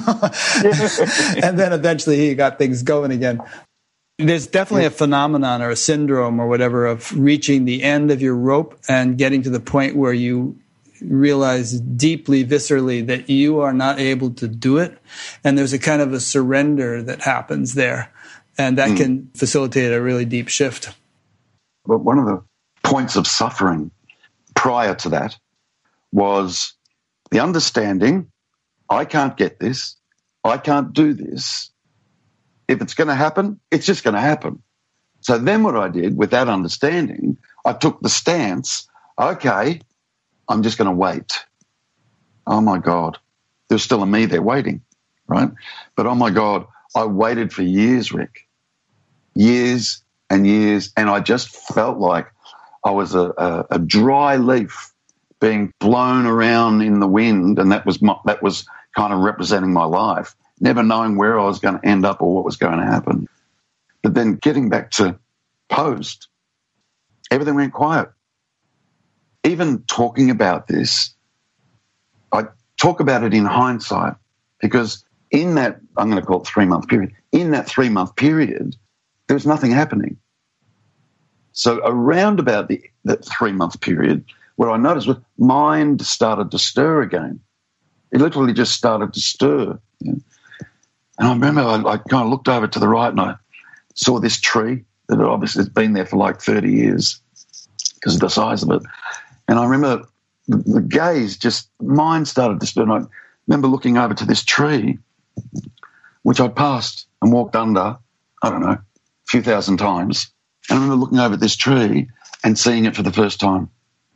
And then eventually he got things going again. There's definitely a phenomenon or a syndrome or whatever of reaching the end of your rope and getting to the point where you realize deeply, viscerally that you are not able to do it. And there's a kind of a surrender that happens there. And that mm. can facilitate a really deep shift. But one of the points of suffering prior to that was the understanding, I can't get this, I can't do this. If it's going to happen, it's just going to happen. So then what I did with that understanding, I took the stance, okay, I'm just going to wait. Oh, my God. There's still a me there waiting, right? But, oh, my God, I waited for years, Rick, years and years, and I just felt like I was a, a, a dry leaf being blown around in the wind, and that was my, that was kind of representing my life, never knowing where I was going to end up or what was going to happen. But then getting back to post, everything went quiet. Even talking about this, I talk about it in hindsight because in that, I'm going to call it three-month period, in that three-month period, there was nothing happening. So around about the that three-month period, what I noticed was mind started to stir again. It literally just started to stir. You know? And I remember I, I kind of looked over to the right and I saw this tree that obviously has been there for like thirty years because of the size of it. And I remember the, the gaze just, mind started to stir. And I remember looking over to this tree, which I passed and walked under, I don't know, a few thousand times. And I remember looking over at this tree and seeing it for the first time.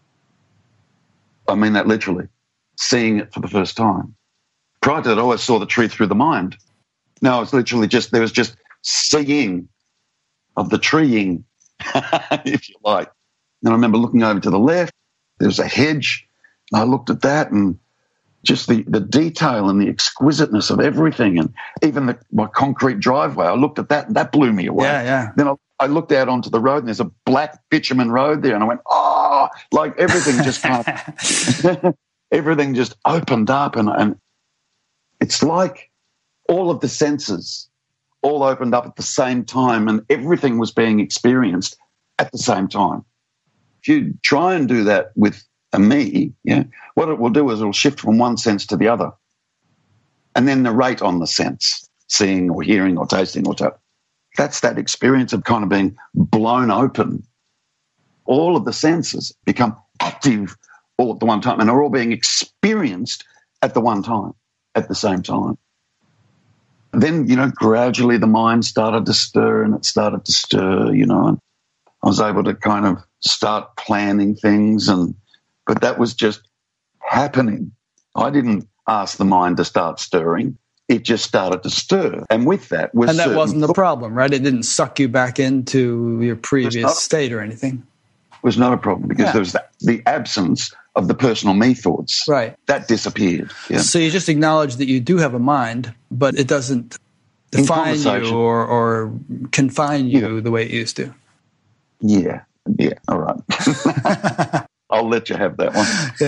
I mean that literally, seeing it for the first time. Prior to that, I always saw the tree through the mind. No, it was literally just, there was just seeing of the treeing, if you like. And I remember looking over to the left, there was a hedge. And I looked at that and just the, the detail and the exquisiteness of everything. And even the, my concrete driveway, I looked at that and that blew me away. Yeah, yeah. Then I, I looked out onto the road and there's a black bitumen road there. And I went, oh, like everything just kind of, everything just opened up. And, and it's like all of the senses all opened up at the same time and everything was being experienced at the same time. If you try and do that with a me, yeah, what it will do is it will shift from one sense to the other and then narrate on the sense, seeing or hearing or tasting or touch. That's that experience of kind of being blown open. All of the senses become active all at the one time and are all being experienced at the one time, at the same time. Then, you know, gradually the mind started to stir and it started to stir, you know, and I was able to kind of start planning things, and but that was just happening. I didn't ask the mind to start stirring. It just started to stir. And with that was... And that wasn't the problem, right? It didn't suck you back into your previous not, state or anything. It was not a problem because yeah. there was that, the absence of the personal me thoughts. Right. That disappeared. Yeah. So you just acknowledge that you do have a mind, but it doesn't define you or, or confine you yeah. the way it used to. Yeah. Yeah. All right. I'll let you have that one.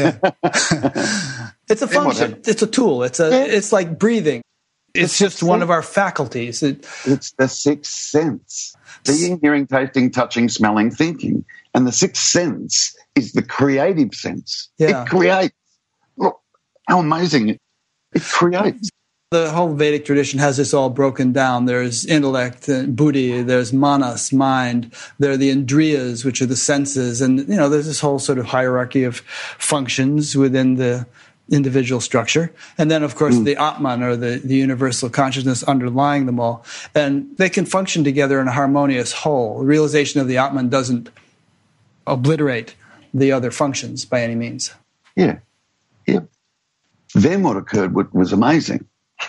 Yeah. It's a function. It's a tool. It's a. Yeah. It's like breathing. It's, it's just one sense. Of our faculties. It, it's the sixth sense. Seeing, hearing, tasting, touching, smelling, thinking. And the sixth sense is the creative sense. Yeah. It creates. Look, how amazing it, it creates. The whole Vedic tradition has this all broken down. There's intellect, buddhi, there's manas, mind. There are the indriyas, which are the senses. And, you know, there's this whole sort of hierarchy of functions within the individual structure. And then, of course, mm. the Atman, or the, the universal consciousness underlying them all. And they can function together in a harmonious whole. The realization of the Atman doesn't obliterate the other functions by any means. Yeah. Yeah. Then what occurred was amazing.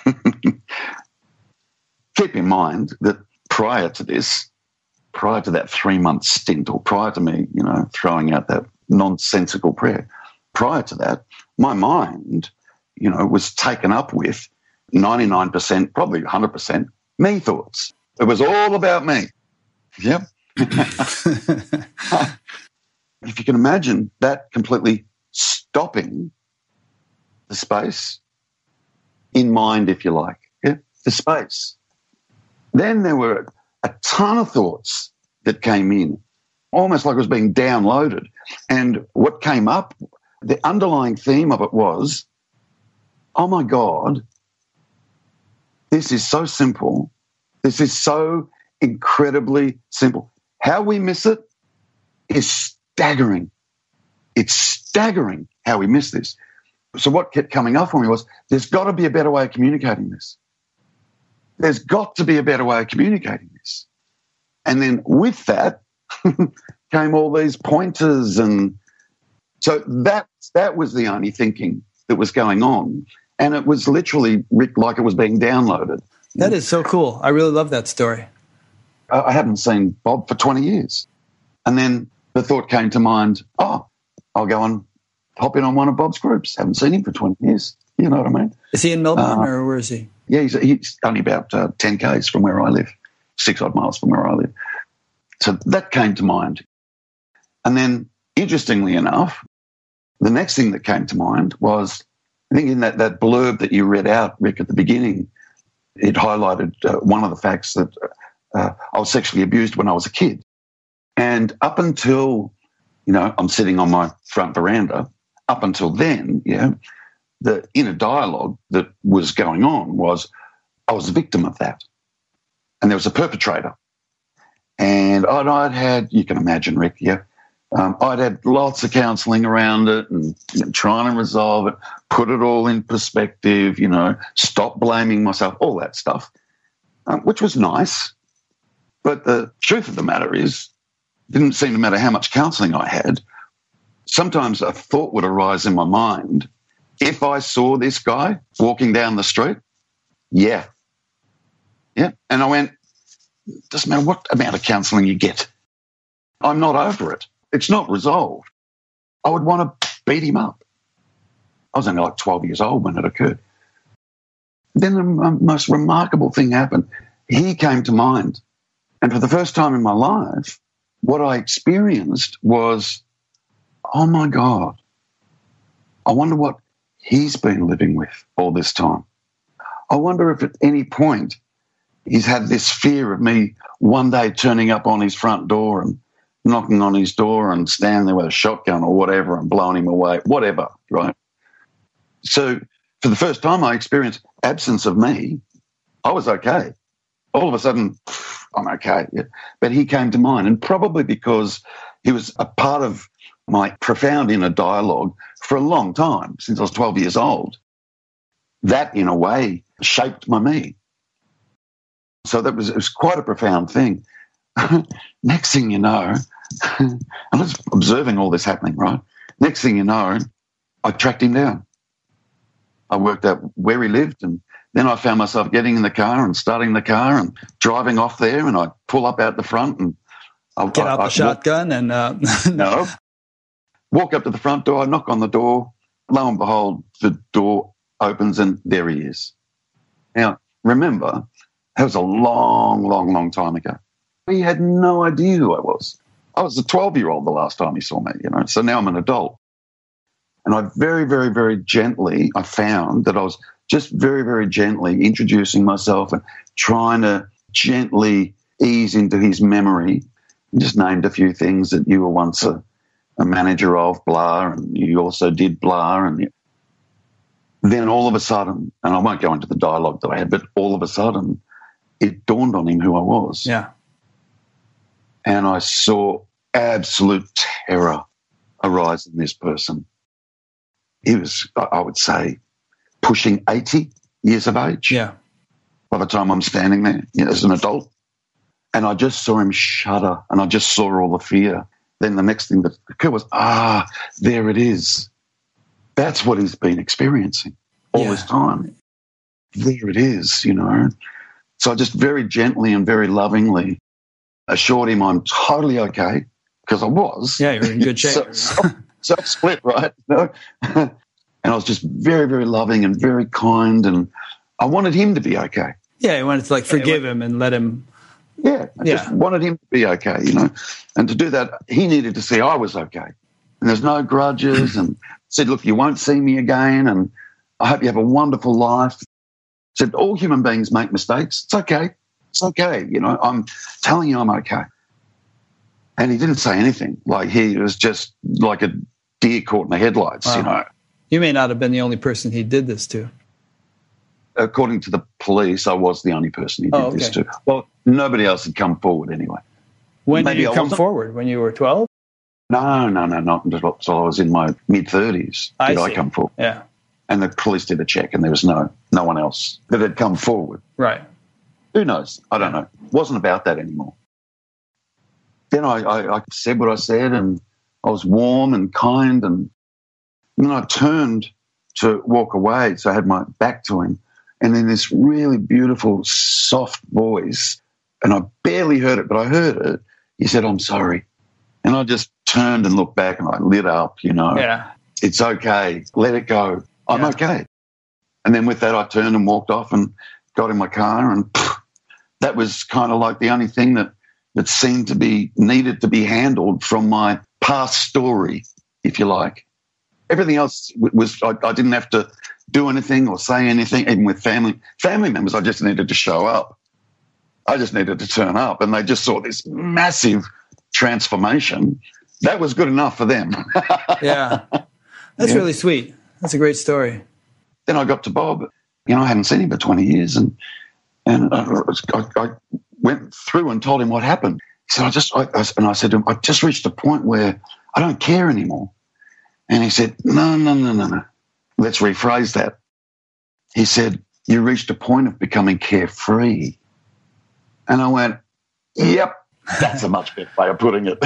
Keep in mind that prior to this, prior to that three-month stint, or prior to me, you know, throwing out that nonsensical prayer, prior to that, my mind, you know, was taken up with ninety-nine percent, probably one hundred percent me thoughts. It was all about me. Yep. If you can imagine that completely stopping the space in mind, if you like, yeah, the space. Then there were a ton of thoughts that came in, almost like it was being downloaded. And what came up, the underlying theme of it was, oh my God, this is so simple. This is so incredibly simple. How we miss it is staggering. It's staggering how we miss this. So what kept coming up for me was, there's got to be a better way of communicating this. There's got to be a better way of communicating this. And then with that came all these pointers. And so that, that was the only thinking that was going on. And it was literally like it was being downloaded. That is so cool. I really love that story. I, I hadn't seen Bob for twenty years. And then the thought came to mind, oh, I'll go and hop in on one of Bob's groups. Haven't seen him for twenty years. You know what I mean? Is he in Melbourne uh, or where is he? Yeah, he's, he's only about uh, ten kays from where I live. six odd miles from where I live. So that came to mind. And then, interestingly enough, the next thing that came to mind was, I think in that, that blurb that you read out, Rick, at the beginning, it highlighted uh, one of the facts that uh, I was sexually abused when I was a kid. And up until, you know, I'm sitting on my front veranda, up until then, yeah, the inner dialogue that was going on was I was a victim of that. And there was a perpetrator. And I'd, I'd had, you can imagine, Rick, yeah, um, I'd had lots of counselling around it and you know, trying to resolve it, put it all in perspective, you know, stop blaming myself, all that stuff, um, which was nice. But the truth of the matter is, it didn't seem to matter how much counselling I had. Sometimes a thought would arise in my mind, if I saw this guy walking down the street, yeah, yeah. And I went, doesn't matter what amount of counselling you get. I'm not over it. It's not resolved. I would want to beat him up. I was only like twelve years old when it occurred. Then the most remarkable thing happened. He came to mind. And for the first time in my life, what I experienced was, oh, my God, I wonder what he's been living with all this time. I wonder if at any point he's had this fear of me one day turning up on his front door and knocking on his door and standing there with a shotgun or whatever and blowing him away, whatever, right? So for the first time I experienced absence of me. I was okay. All of a sudden, I'm okay. Yeah. But he came to mind, and probably because he was a part of my profound inner dialogue for a long time, since I was twelve years old. That, in a way, shaped my me. So that was, it was quite a profound thing. Next thing you know, I was observing all this happening, right? Next thing you know, I tracked him down. I worked out where he lived, and then I found myself getting in the car and starting the car and driving off there, and I'd pull up out the front and I, get out I, the I, shotgun walk, and uh, no, walk up to the front door, I knock on the door, lo and behold, the door opens and there he is. Now, remember, that was a long, long, long time ago. He had no idea who I was. I was a twelve-year-old the last time he saw me, you know, so now I'm an adult. And I very, very, very gently, I found that I was just very, very gently introducing myself and trying to gently ease into his memory. I just named a few things, that you were once a, a manager of blah, and you also did blah. And then all of a sudden, and I won't go into the dialogue that I had, but all of a sudden it dawned on him who I was. Yeah. And I saw absolute terror arise in this person. He was, I would say, pushing eighty years of age. Yeah. By the time I'm standing there, you know, as an adult. And I just saw him shudder, and I just saw all the fear. Then the next thing that occurred was, ah, there it is. That's what he's been experiencing all yeah. this time. There it is, you know. So I just very gently and very lovingly assured him I'm totally okay, because I was. Yeah, you're in good shape. so, so, so split, right? You know? And I was just very, very loving and very kind, and I wanted him to be okay. Yeah, you wanted to like forgive yeah, him and let him. Yeah, I yeah. just wanted him to be okay, you know. And to do that, he needed to see I was okay. And there's no grudges, and said, look, you won't see me again, and I hope you have a wonderful life. Said, all human beings make mistakes. It's okay. It's okay. You know, I'm telling you I'm okay. And he didn't say anything. Like, he was just like a deer caught in the headlights, wow. you know. You may not have been the only person he did this to. According to the police, I was the only person he did oh, okay. this to. Well, nobody else had come forward anyway. When Maybe did you I come wasn't. forward? When you were twelve? No, no, no, not until I was in my mid-thirties did I, I come forward. Yeah. And the police did a check, and there was no no one else that had come forward. Right. Who knows? I don't know. It wasn't about that anymore. Then I, I, I said what I said, and I was warm and kind, and then I turned to walk away, so I had my back to him, and then this really beautiful, soft voice, and I barely heard it, but I heard it. He said, I'm sorry. And I just turned and looked back, and I lit up, you know. Yeah. It's okay. Let it go. I'm yeah. okay. And then with that, I turned and walked off and got in my car, and pff, that was kind of like the only thing that, that seemed to be needed to be handled from my past story, if you like. Everything else was, I, I didn't have to do anything or say anything, even with family. Family members, I just needed to show up. I just needed to turn up, and they just saw this massive transformation. That was good enough for them. Yeah. That's yeah. really sweet. That's a great story. Then I got to Bob. You know, I hadn't seen him for twenty years, and and I, I, I went through and told him what happened. He said, I just, I, I, and I said to him, I just reached a point where I don't care anymore. And he said, no, no, no, no, no. Let's rephrase that. He said, you reached a point of becoming carefree. And I went, yep, that's a much better way of putting it.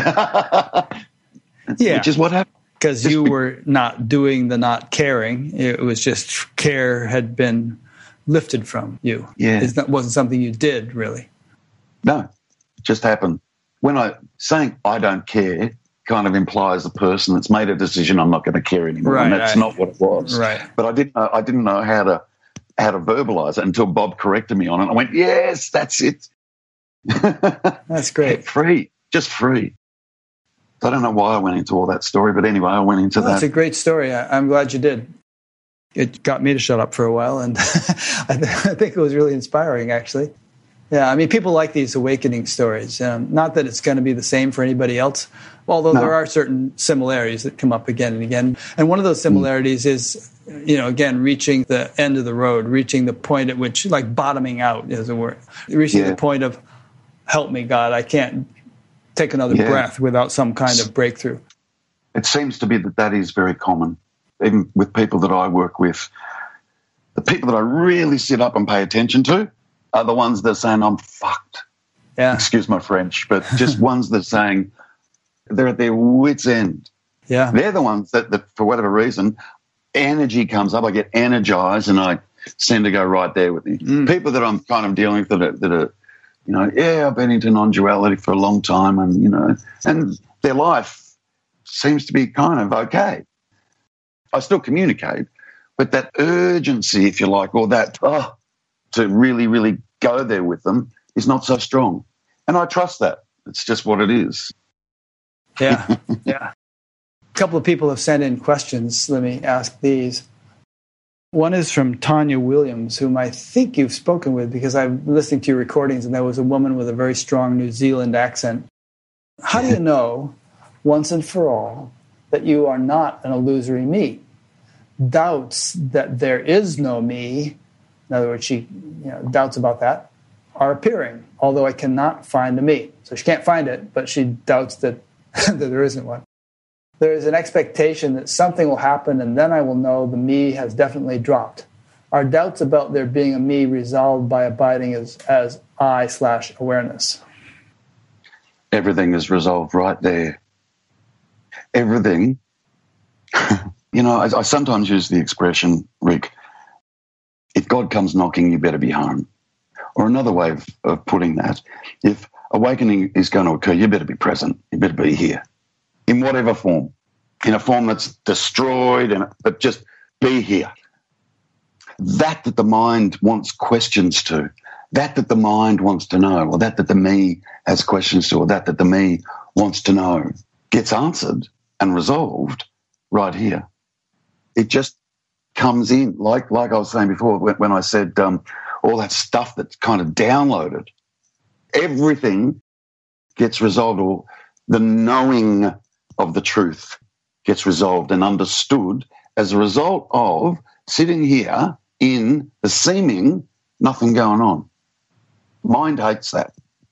Yeah. Which is what happened. Because you were not doing the not caring. It was just care had been lifted from you. Yeah. It wasn't something you did, really. No, it just happened. When I, saying I don't care kind of implies the person that's made a decision I'm not going to care anymore. Right, and that's I, not what it was. Right. But I didn't know, I didn't know how to how to verbalize it until Bob corrected me on it. I went, yes, that's it. That's great. Free, just free. I don't know why I went into all that story, but anyway, I went into well, that. That's a great story. I, I'm glad you did. It got me to shut up for a while, and I, th- I think it was really inspiring, actually. Yeah, I mean, people like these awakening stories. Um, not that it's going to be the same for anybody else, although no. there are certain similarities that come up again and again. And one of those similarities mm. is, you know, again, reaching the end of the road, reaching the point at which, like bottoming out, as it were, reaching yeah. the point of, help me, God, I can't take another yeah. breath without some kind of breakthrough. It seems to be that that is very common, even with people that I work with. The people that I really sit up and pay attention to are the ones that are saying, I'm fucked. Yeah. Excuse my French, but just ones that are saying they're at their wits' end. Yeah. They're the ones that, that, for whatever reason, energy comes up, I get energized, and I seem to go right there with me. Mm. People that I'm kind of dealing with that are, that are, you know, yeah, I've been into non-duality for a long time, and, you know, and their life seems to be kind of okay. I still communicate, but that urgency, if you like, or that, oh, to really, really go there with them is not so strong. And I trust that. It's just what it is. Yeah, yeah. A couple of people have sent in questions. Let me ask these. One is from Tanya Williams, whom I think you've spoken with because I'm listening to your recordings, and there was a woman with a very strong New Zealand accent. How do you know, once and for all, that you are not an illusory me? Doubts that there is no me, in other words, she you know, doubts about that, are appearing, although I cannot find a me. So she can't find it, but she doubts that, that there isn't one. There is an expectation that something will happen, and then I will know the me has definitely dropped. Are doubts about there being a me resolved by abiding as, as I slash awareness? Everything is resolved right there. Everything. You know, I, I sometimes use the expression, Rick, if God comes knocking, you better be home. Or another way of, of putting that, if awakening is going to occur, you better be present. You better be here. In whatever form. In a form that's destroyed, and but just be here. That that the mind wants questions to, that that the mind wants to know, or that that the me has questions to, or that that the me wants to know, gets answered and resolved right here. It just comes in, like like I was saying before when, when I said um, all that stuff that's kind of downloaded. Everything gets resolved, or the knowing of the truth gets resolved and understood as a result of sitting here in the seeming nothing going on. Mind hates that.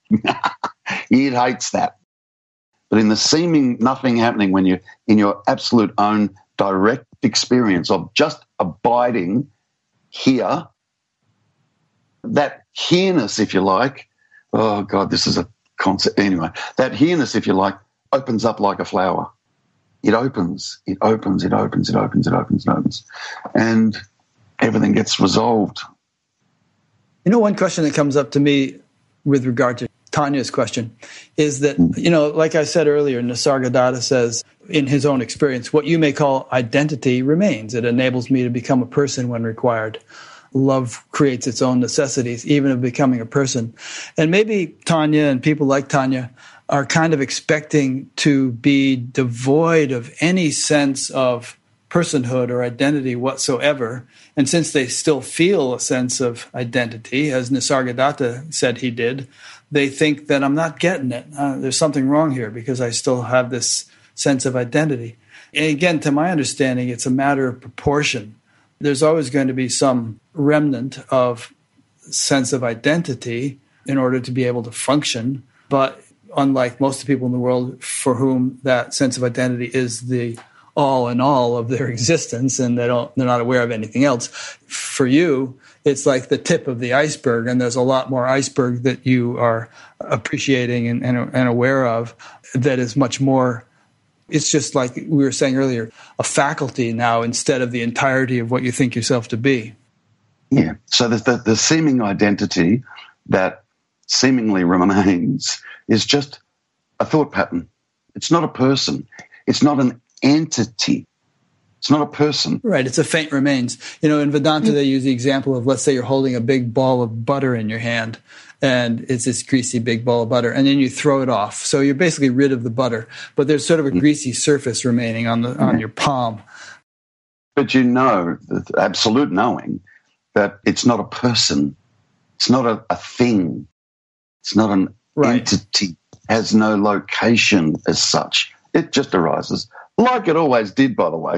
It hates that. But in the seeming nothing happening, when you're in your absolute own direct experience of just abiding here, that here-ness, if you like, oh, God, this is a concept. Anyway, that here-ness, if you like, opens up like a flower. It opens, it opens, it opens, it opens, it opens, it opens. And everything gets resolved. You know, one question that comes up to me with regard to Tanya's question is that, you know, like I said earlier, Nisargadatta says, in his own experience, what you may call identity remains. It enables me to become a person when required. love creates its own necessities, even of becoming a person. And maybe Tanya and people like Tanya are kind of expecting to be devoid of any sense of personhood or identity whatsoever. And since they still feel a sense of identity, as Nisargadatta said he did, they think that I'm not getting it. Uh, there's something wrong here because I still have this sense of identity. And again, to my understanding, it's a matter of proportion. There's always going to be some remnant of sense of identity in order to be able to function. But unlike most of the people in the world for whom that sense of identity is the all in all of their existence and they don't, they're not aware of anything else, for you, it's like the tip of the iceberg, and there's a lot more iceberg that you are appreciating and, and, and aware of that is much more. It's just like we were saying earlier, a faculty now instead of the entirety of what you think yourself to be. Yeah. So the, the, the seeming identity that seemingly remains is just a thought pattern. It's not a person. It's not an entity. It's not a person. Right. It's a faint remains. You know, in Vedanta, they use the example of, let's say you're holding a big ball of butter in your hand, and it's this greasy big ball of butter, and then you throw it off. So you're basically rid of the butter, but there's sort of a greasy surface remaining on the on your palm. But you know, the absolute knowing that it's not a person. It's not a, a thing. It's not an right. entity. Has no location as such. It just arises, like it always did, by the way.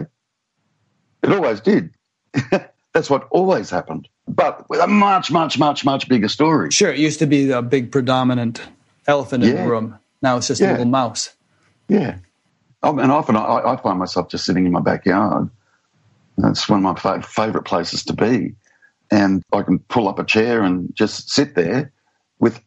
It always did. That's what always happened. But with a much, much, much, much bigger story. Sure, it used to be the big predominant elephant in yeah. the room. Now it's just yeah. a little mouse. Yeah. Um, and often I, I find myself just sitting in my backyard. That's one of my fa- favourite places to be. And I can pull up a chair and just sit there with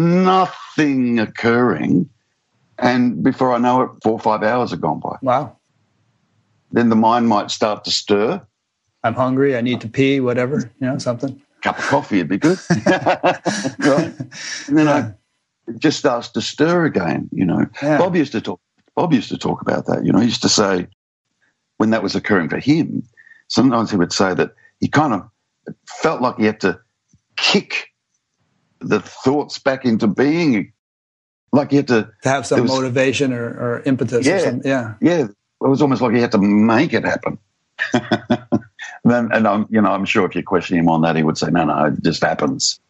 nothing occurring. And before I know it, four or five hours have gone by. Wow. Then the mind might start to stir. I'm hungry, I need to pee, whatever, you know, something. Cup of coffee would be good. Right? And then yeah. I, it just starts to stir again, you know. Yeah. Bob used to talk Bob used to talk about that, you know. He used to say when that was occurring for him, sometimes he would say that he kind of felt like he had to kick the thoughts back into being, like he had to... To have some was, motivation or, or impetus yeah, or something, yeah. Yeah, it was almost like he had to make it happen. and, and I'm, you know, I'm sure if you question him on that, he would say, no, no, it just happens.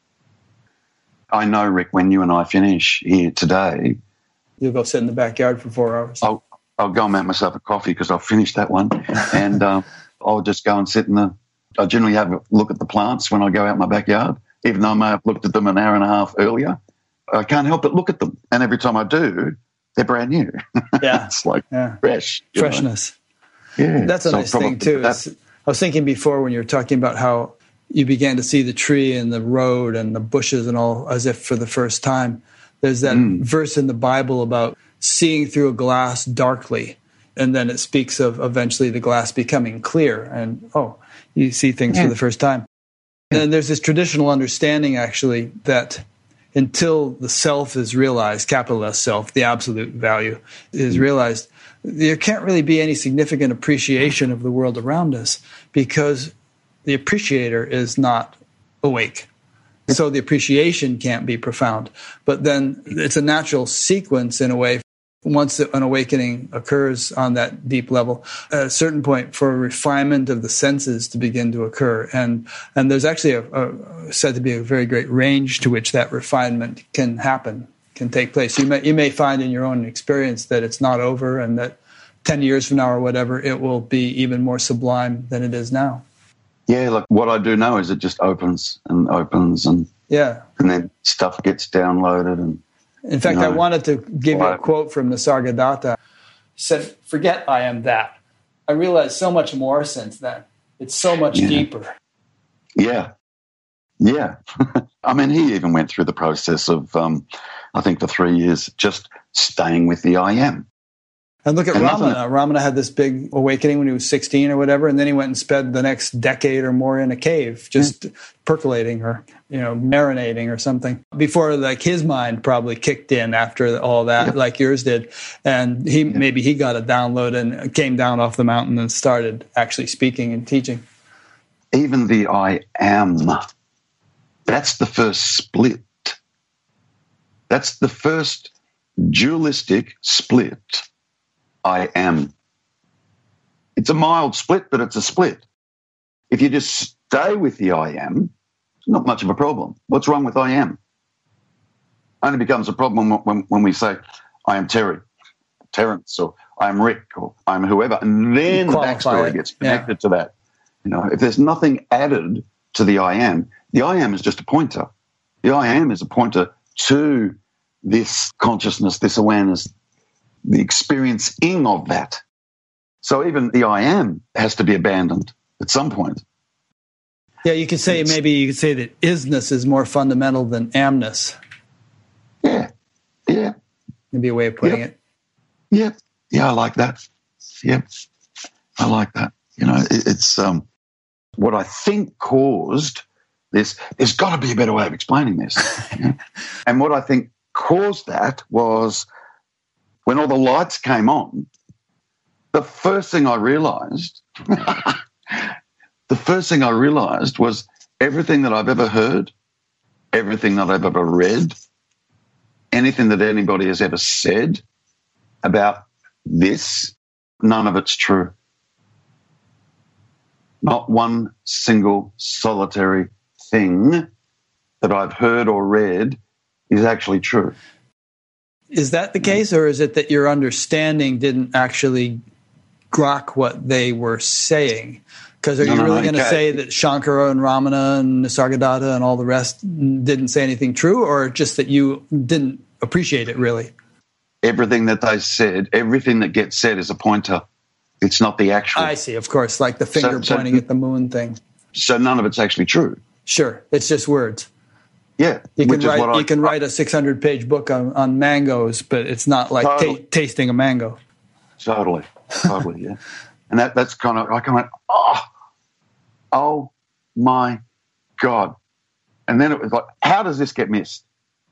I know, Rick, when you and I finish here today... You'll go sit in the backyard for four hours. I'll, I'll go and make myself a coffee because I'll finish that one. and um, I'll just go and sit in the... I generally have a look at the plants when I go out in my backyard, even though I may have looked at them an hour and a half earlier. I can't help but look at them. And every time I do, they're brand new. Yeah. It's like yeah. fresh. Freshness. Know? Yeah. That's a so nice thing, too. Is, I was thinking before when you were talking about how you began to see the tree and the road and the bushes and all as if for the first time. There's that mm. verse in the Bible about seeing through a glass darkly. And then it speaks of eventually the glass becoming clear. And, oh, you see things yeah. for the first time. And there's this traditional understanding, actually, that until the self is realized, capital S self, the absolute value is realized, there can't really be any significant appreciation of the world around us because the appreciator is not awake. So the appreciation can't be profound. But then it's a natural sequence in a way. Once an awakening occurs on that deep level, at a certain point for a refinement of the senses to begin to occur. And and there's actually a, a, said to be a very great range to which that refinement can happen, can take place. You may, you may find in your own experience that it's not over and that ten years from now or whatever, it will be even more sublime than it is now. Yeah, like what I do know is it just opens and opens and yeah, and then stuff gets downloaded and in fact, you know, I wanted to give you a quote from Nisargadatta. He said, forget I am that. I realized so much more since then. It's so much yeah. deeper. Yeah. Yeah. I mean, he even went through the process of, um, I think, for three years, just staying with the I am. And look at and Ramana. nothing- Ramana had this big awakening when he was sixteen or whatever, and then he went and spent the next decade or more in a cave, just mm. percolating or, you know, marinating or something. Before, like, his mind probably kicked in after all that, yep. like yours did. And he yep. maybe he got a download and came down off the mountain and started actually speaking and teaching. even the I am, that's the first split. That's the first dualistic split. I am. It's a mild split, but it's a split. If you just stay with the I am, not much of a problem. What's wrong with I am? Only becomes a problem when, when, when we say, I am Terry, Terence, or I'm Rick, or I'm whoever, and then the backstory gets connected yeah. to that. You know, if there's nothing added to the I am, the I am is just a pointer. The I am is a pointer to this consciousness, this awareness, the experiencing of that. So even the I am has to be abandoned at some point. Yeah, you could say, it's, maybe you could say that isness is more fundamental than amness. Yeah, yeah. Maybe a way of putting yep. it. Yeah, yeah, I like that. Yep, I like that. You know, it, it's um, what I think caused this. There's got to be a better way of explaining this. You know? And what I think caused that was when all the lights came on, the first thing I realised, the first thing I realised was everything that I've ever heard, everything that I've ever read, anything that anybody has ever said about this, none of it's true. Not one single solitary thing that I've heard or read is actually true. Is that the case, or is it that your understanding didn't actually grok what they were saying? Because are no, you no, really no, going to say that Shankara and Ramana and Nisargadatta and all the rest didn't say anything true, or just that you didn't appreciate it really? Everything that they said, everything that gets said is a pointer. It's not the actual. I see, of course, like the finger so, pointing so, at the moon thing. So none of it's actually true. Sure, it's just words. Yeah, you can write. I, you can write a six hundred page book on, on mangoes, but it's not like totally. ta- tasting a mango. Totally, totally, yeah. And that that's kind of I kind of went, oh, oh my God, and then it was like, how does this get missed?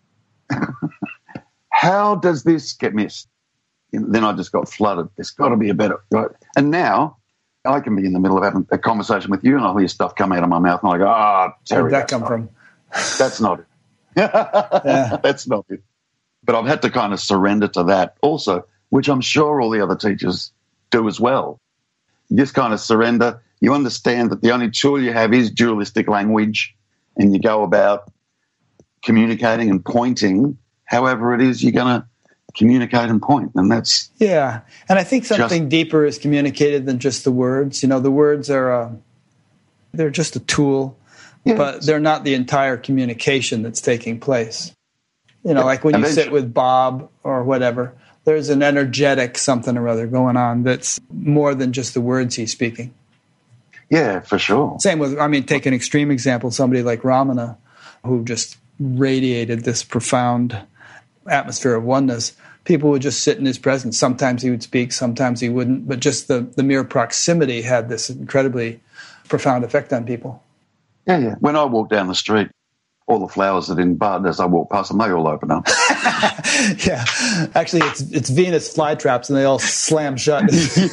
How does this get missed? And then I just got flooded. There's got to be a better right. And now I can be in the middle of having a conversation with you, and I'll hear stuff come out of my mouth, and I go, "Ah, oh, Terry, where'd that come from?" That's not it. yeah. That's not it. But I've had to kind of surrender to that also, which I'm sure all the other teachers do as well. You just kind of surrender. You understand that the only tool you have is dualistic language, and you go about communicating and pointing however it is you're going to communicate and point. And that's... Yeah. And I think something just, deeper is communicated than just the words. You know, the words are, uh, they're just a tool. Yeah, but they're not the entire communication that's taking place. You know, yeah, like when you sit with Bob or whatever, there's an energetic something or other going on that's more than just the words he's speaking. Yeah, for sure. Same with, I mean, take an extreme example, somebody like Ramana, who just radiated this profound atmosphere of oneness. People would just sit in his presence. Sometimes he would speak, sometimes he wouldn't, but just the, the mere proximity had this incredibly profound effect on people. Yeah, yeah. When I walk down the street, all the flowers that are in bud, as I walk past them, they all open up. Yeah. Actually, it's it's Venus flytraps, and they all slam shut.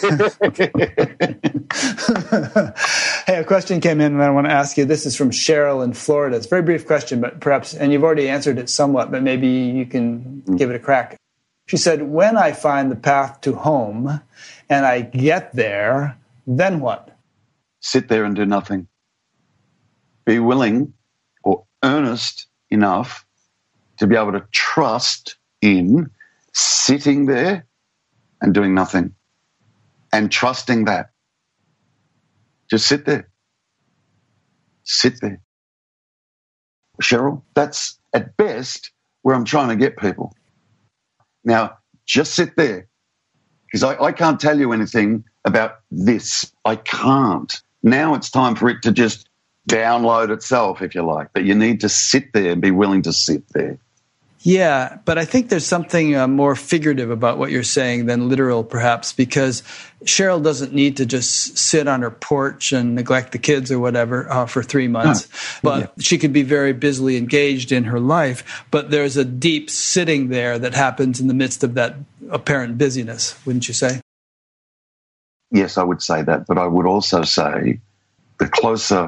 Hey, a question came in, and I want to ask you. This is from Cheryl in Florida. It's a very brief question, but perhaps, and you've already answered it somewhat, but maybe you can mm. give it a crack. She said, when I find the path to home and I get there, then what? Sit there and do nothing. Be willing or earnest enough to be able to trust in sitting there and doing nothing and trusting that. Just sit there. Sit there. Cheryl, that's at best where I'm trying to get people. Now, just sit there, because I, I can't tell you anything about this. I can't. Now it's time for it to just download itself, if you like, but you need to sit there and be willing to sit there. Yeah, but I think there's something uh, more figurative about what you're saying than literal, perhaps, because Cheryl doesn't need to just sit on her porch and neglect the kids or whatever uh, for three months, oh, but yeah. She could be very busily engaged in her life, but there's a deep sitting there that happens in the midst of that apparent busyness, wouldn't you say? Yes, I would say that, but I would also say the closer,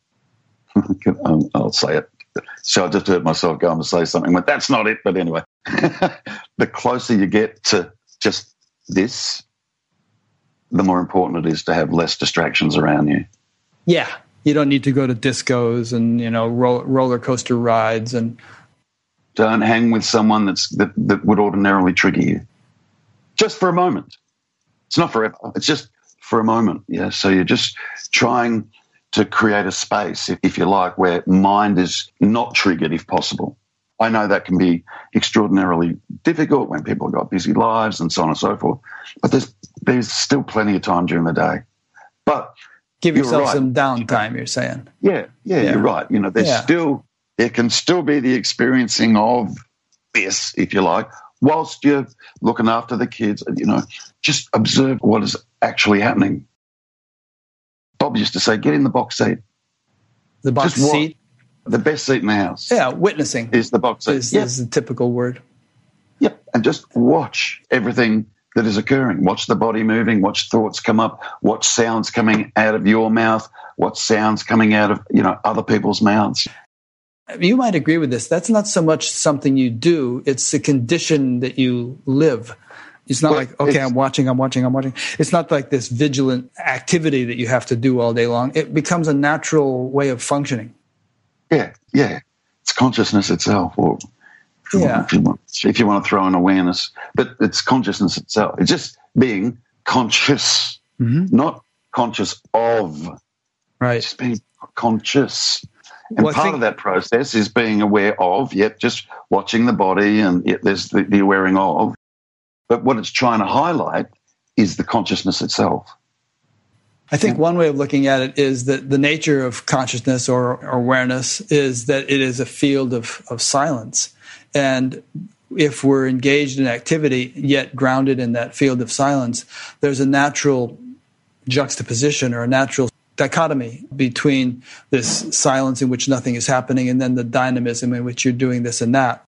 I'll say it. So I just heard myself go and say something, but that's not it. But anyway, the closer you get to just this, the more important it is to have less distractions around you. Yeah. You don't need to go to discos and, you know, ro- roller coaster rides. And don't hang with someone that's that, that would ordinarily trigger you. Just for a moment. It's not forever. It's just for a moment. Yeah. So you're just trying to create a space, if, if you like, where mind is not triggered if possible. I know that can be extraordinarily difficult when people have got busy lives and so on and so forth. But there's there's still plenty of time during the day. But give yourself right. some downtime, you're saying. Yeah, yeah, yeah. You're right. You know, there's yeah. still there can still be the experiencing of this, if you like, whilst you're looking after the kids. You know, just observe what is actually happening. Bob used to say, get in the box seat. The box Just seat? The best seat in the house. Yeah, witnessing. Is the box seat. Is, yep. is the typical word. Yep, and just watch everything that is occurring. Watch the body moving, watch thoughts come up, watch sounds coming out of your mouth, watch sounds coming out of, you know, other people's mouths. You might agree with this. That's not so much something you do, it's a condition that you live. It's not well, like, okay, I'm watching, I'm watching, I'm watching. It's not like this vigilant activity that you have to do all day long. It becomes a natural way of functioning. Yeah, yeah. It's consciousness itself. Or if you, yeah. want, if, you want, if you want to throw in awareness. But it's consciousness itself. It's just being conscious, mm-hmm. not conscious of. Right. Just being conscious. And well, part think- of that process is being aware of, yet just watching the body, and yet there's the, the awareing of. But what it's trying to highlight is the consciousness itself. I think one way of looking at it is that the nature of consciousness or, or awareness is that it is a field of, of silence. And if we're engaged in activity, yet grounded in that field of silence, there's a natural juxtaposition or a natural dichotomy between this silence in which nothing is happening and then the dynamism in which you're doing this and that.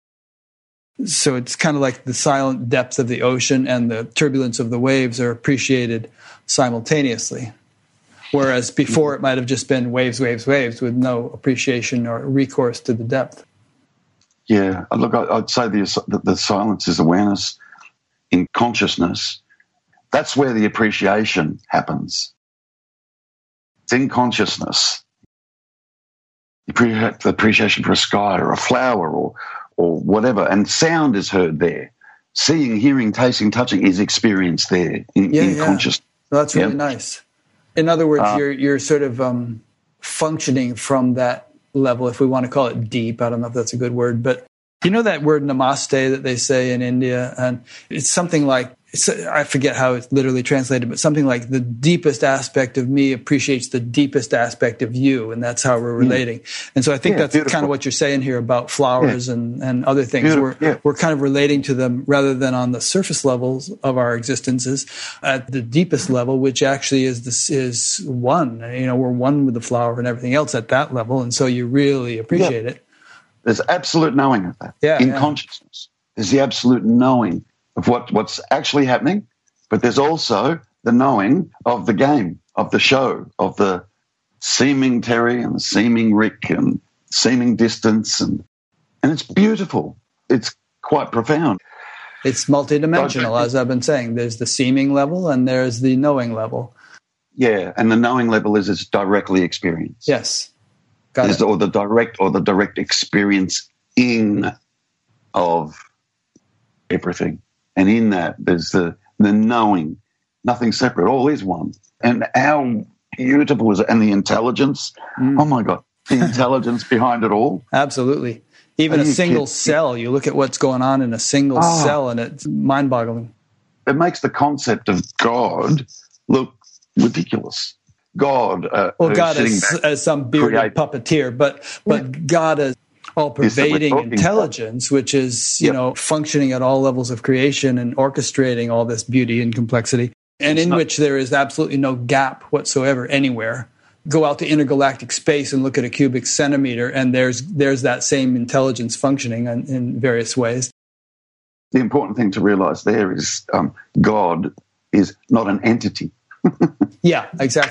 So it's kind of like the silent depth of the ocean and the turbulence of the waves are appreciated simultaneously. Whereas before it might have just been waves, waves, waves with no appreciation or recourse to the depth. Yeah, look, I'd say the, the silence is awareness in consciousness. That's where the appreciation happens. It's in consciousness. The appreciation for a sky or a flower or or whatever, and sound is heard there. Seeing, hearing, tasting, touching is experienced there in, yeah, in yeah. consciousness. Well, that's really yep. nice. In other words, uh, you're you're sort of um, functioning from that level, if we want to call it deep. I don't know if that's a good word, but you know that word namaste that they say in India, and it's something like, it's, I forget how it's literally translated, but something like the deepest aspect of me appreciates the deepest aspect of you, and that's how we're relating. Mm. And so I think yeah, that's beautiful. Kind of what you're saying here about flowers yeah. and, and other things. Beautiful. We're, yeah. we're kind of relating to them rather than on the surface levels of our existences at the deepest level, which actually is this is one. You know, we're one with the flower and everything else at that level, and so you really appreciate yeah. it. There's absolute knowing of that yeah, in yeah. consciousness. There's the absolute knowing of what, what's actually happening, but there's also the knowing of the game, of the show, of the seeming Terry and the seeming Rick and seeming distance, and and it's beautiful. It's quite profound. It's multidimensional, as I've been saying. There's the seeming level and there's the knowing level. Yeah, and the knowing level is it's directly experienced. Yes. Got is it. Or the direct or the direct experiencing of everything. And in that, there's the, the knowing, nothing separate, all is one. And how beautiful is it? And the intelligence, mm. oh my God, the intelligence behind it all. Absolutely. Even a single kidding? cell, you look at what's going on in a single oh. cell and it's mind-boggling. It makes the concept of God look ridiculous. God, uh, well, God as, as some bearded create. puppeteer, but but yeah. God as all-pervading intelligence, about. which is you yep. know functioning at all levels of creation and orchestrating all this beauty and complexity, and it's in not, which there is absolutely no gap whatsoever anywhere. Go out to intergalactic space and look at a cubic centimeter, and there's there's that same intelligence functioning in, in various ways. The important thing to realize there is um, God is not an entity. Yeah, exactly.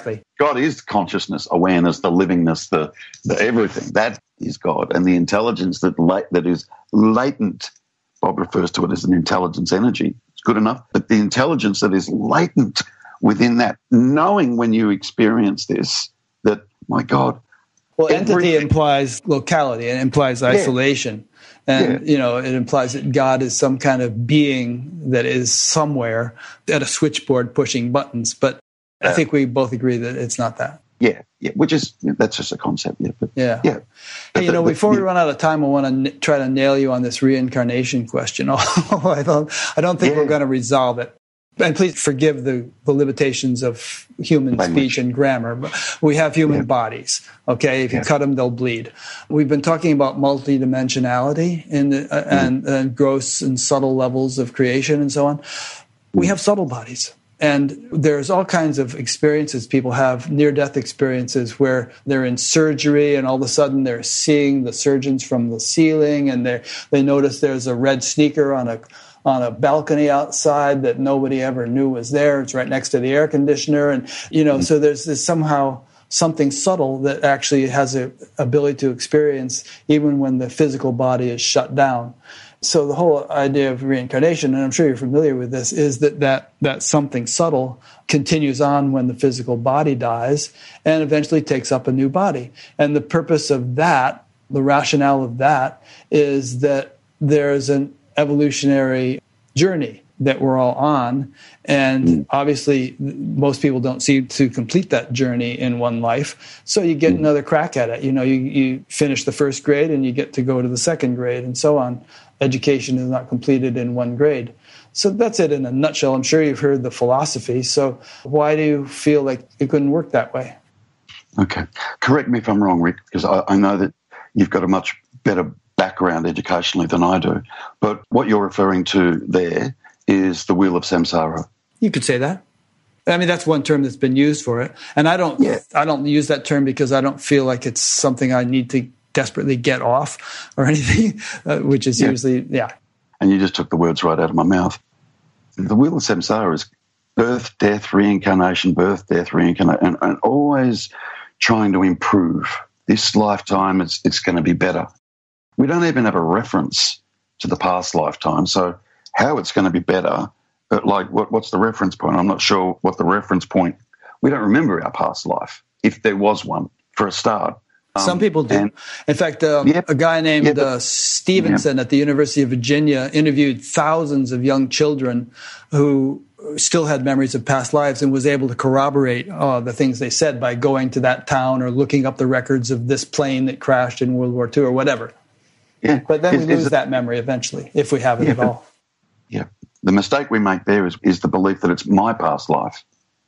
God is consciousness, awareness, the livingness, the, the everything. That is God. And the intelligence that la- that is latent, Bob refers to it as an intelligence energy. It's good enough. But the intelligence that is latent within that, knowing when you experience this, that, my God. Well, entity implies locality. It implies isolation. Yeah. And, yeah. you know, it implies that God is some kind of being that is somewhere at a switchboard pushing buttons. But uh, I think we both agree that it's not that. Yeah, yeah, which is, that's just a concept. Yeah. But, yeah. yeah. Hey, you know, before we run out of time, I want to n- try to nail you on this reincarnation question. I don't, I don't think yeah. we're going to resolve it. And please forgive the, the limitations of human Language. speech and grammar. But we have human yeah. bodies, okay? If you yeah. cut them, they'll bleed. We've been talking about multidimensionality in the, uh, mm. and, and gross and subtle levels of creation and so on. We have subtle bodies. And there's all kinds of experiences people have, near-death experiences, where they're in surgery and all of a sudden they're seeing the surgeons from the ceiling and they they notice there's a red sneaker on a on a balcony outside that nobody ever knew was there. It's right next to the air conditioner. And, you know, so there's this somehow something subtle that actually has a ability to experience even when the physical body is shut down. So the whole idea of reincarnation, and I'm sure you're familiar with this, is that that, that something subtle continues on when the physical body dies and eventually takes up a new body. And the purpose of that, the rationale of that, is that there's an evolutionary journey that we're all on, and obviously most people don't seem to complete that journey in one life, so you get another crack at it. You know, you, you finish the first grade and you get to go to the second grade and so on. Education is not completed in one grade. So that's it in a nutshell. I'm sure you've heard the philosophy, so why do you feel like it couldn't work that way? Okay. Correct me if I'm wrong, Rick, because I, I know that you've got a much better background educationally than I do. But what you're referring to there is the wheel of samsara. You could say that. I mean, that's one term that's been used for it. And I don't yeah. I don't use that term because I don't feel like it's something I need to desperately get off or anything, uh, which is yeah. usually, yeah. And you just took the words right out of my mouth. The wheel of samsara is birth, death, reincarnation, birth, death, reincarnation, and, and always trying to improve. This lifetime, it's, it's going to be better. We don't even have a reference to the past lifetime, so how it's going to be better, but like what, what's the reference point? I'm not sure what the reference point. We don't remember our past life, if there was one, for a start. Um, Some people do. and, In fact, uh, yep, a guy named yep, uh, Stevenson yep. at the University of Virginia interviewed thousands of young children who still had memories of past lives and was able to corroborate uh, the things they said by going to that town or looking up the records of this plane that crashed in World War Two or whatever. Yeah. But then is, we lose it, that memory eventually, if we have it yeah, at all. Yeah. The mistake we make there is, is the belief that it's my past life.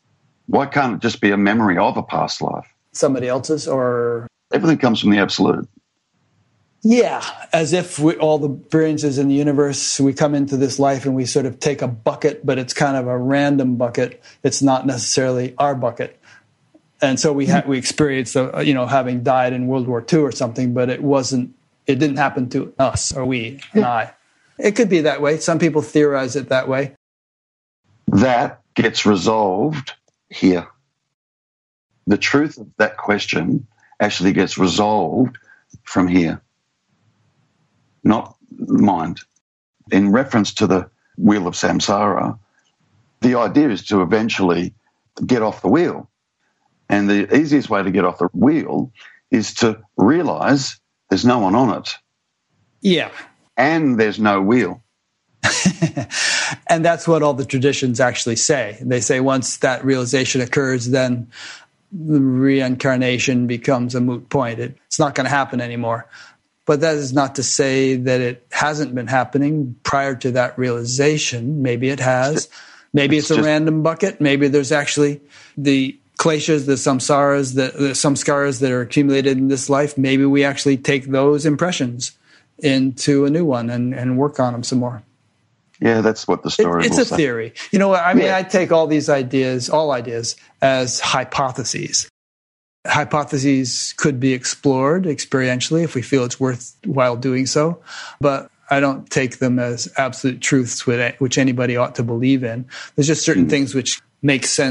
Why can't it just be a memory of a past life? Somebody else's, or... Everything comes from the absolute. Yeah, as if we, all the experiences in the universe, we come into this life and we sort of take a bucket, but it's kind of a random bucket. It's not necessarily our bucket. And so we ha- we experience, uh, you know, having died in World War Two or something, but it wasn't, it didn't happen to us or we and yeah. I. It could be that way. Some people theorize it that way. That gets resolved here. The truth of that question actually gets resolved from here, not mind. In reference to the wheel of samsara, the idea is to eventually get off the wheel. And the easiest way to get off the wheel is to realize there's no one on it. Yeah. And there's no wheel. And that's what all the traditions actually say. They say once that realization occurs, then the reincarnation becomes a moot point. It, it's not going to happen anymore. But that is not to say that it hasn't been happening prior to that realization. Maybe it has. Maybe it's, it's a just, random bucket. Maybe there's actually the kleshas, the samsaras, the, the samskaras that are accumulated in this life. Maybe we actually take those impressions into a new one and, and work on them some more. Yeah, that's what the story it, It's will a say. theory. You know, I mean, yeah. I take all these ideas, all ideas, as hypotheses. Hypotheses could be explored experientially if we feel it's worthwhile doing so, but I don't take them as absolute truths which anybody ought to believe in. There's just certain mm. things which make sense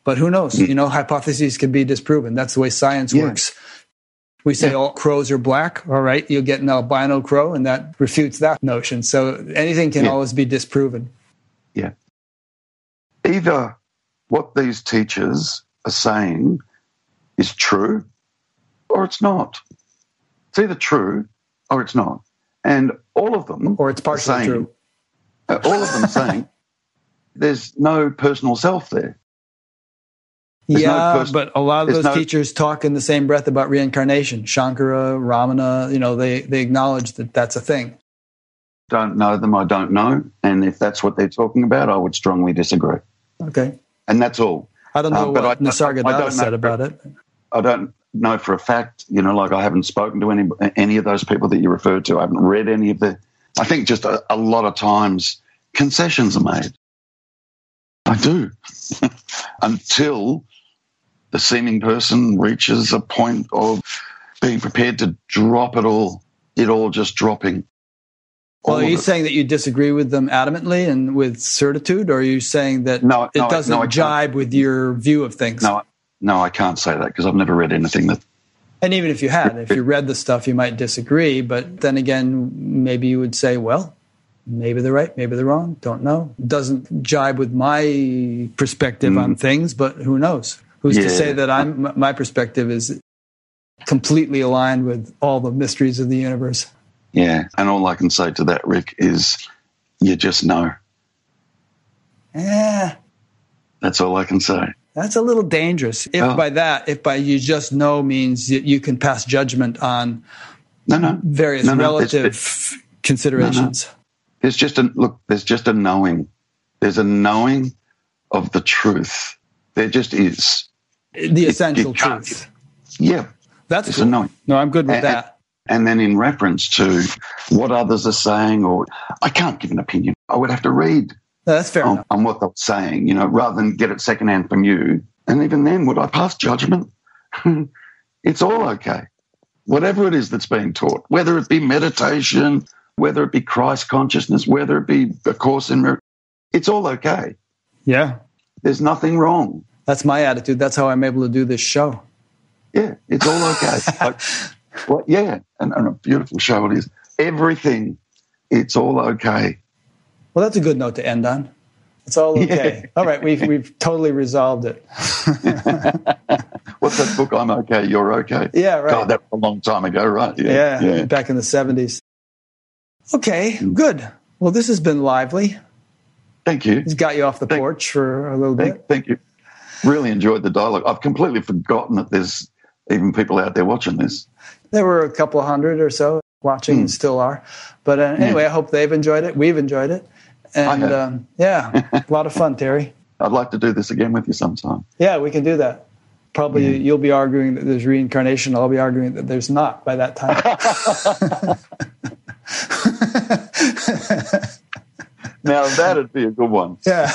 But who knows? Mm. You know, hypotheses can be disproven. That's the way science yeah. works. We say yeah. all crows are black. All right, you'll get an albino crow, and that refutes that notion. So anything can yeah. always be disproven. Yeah. Either what these teachers are saying is true or it's not. It's either true or it's not. And all of them... Or it's partially saying, true. Uh, all of them saying there's no personal self there. There's yeah, no pers- but a lot of those no- teachers talk in the same breath about reincarnation. Shankara, Ramana, you know, they, they acknowledge that that's a thing. Don't know them, I don't know. And if that's what they're talking about, I would strongly disagree. Okay. And that's all. I don't know uh, what I, Nisargadatta said about it. I don't know for a fact, you know, like I haven't spoken to any any of those people that you referred to. I haven't read any of the... I think just a, a lot of times concessions are made. I do. Until the seeming person reaches a point of being prepared to drop it all, it all just dropping. Well, are you saying that you disagree with them adamantly and with certitude, or are you saying that no, it no, doesn't no, jibe with your view of things? No, no, I can't say that because I've never read anything that... And even if you had, if you read the stuff, you might disagree. But then again, maybe you would say, well, maybe they're right, maybe they're wrong, don't know. Doesn't jibe with my perspective mm. on things, but who knows? Who's yeah. to say that I'm my perspective is completely aligned with all the mysteries of the universe? Yeah, and all I can say to that, Rick, is you just know. Yeah. That's all I can say. That's a little dangerous. If oh. by that, if by you just know means that you can pass judgment on no, no. various no, no. relative it's, it's, considerations. No, no. There's just a look. There's just a knowing. There's a knowing of the truth. There just is the essential it, it truth. Yeah, that's it's cool. a knowing. No, I'm good with and, that. And then in reference to what others are saying, or I can't give an opinion. I would have to read. No, that's fair on, enough. on what they're saying, you know, rather than get it secondhand from you. And even then, would I pass judgment? It's all okay. Whatever it is that's being taught, whether it be meditation, whether it be Christ consciousness, whether it be A Course in Miracles, it's all okay. Yeah. There's nothing wrong. That's my attitude. That's how I'm able to do this show. Yeah, it's all okay. like, well, yeah, and, and a beautiful show it is. Everything, it's all okay. Well, that's a good note to end on. It's all okay. Yeah. All right, we've we've totally resolved it. What's that book? I'm okay, you're okay. Yeah, right. God, that was a long time ago, right? Yeah, yeah, yeah. Back in the seventies. Okay, good. Well, this has been lively. Thank you. It's got you off the thank, porch for a little thank, bit. Thank you. Really enjoyed the dialogue. I've completely forgotten that there's even people out there watching this. There were a couple of hundred or so watching, mm. and still are. But uh, anyway, yeah. I hope they've enjoyed it. We've enjoyed it. And um, yeah, a lot of fun, Terry. I'd like to do this again with you sometime. Yeah, we can do that. Probably yeah. You'll be arguing that there's reincarnation. I'll be arguing that there's not by that time. Now that'd be a good one. Yeah.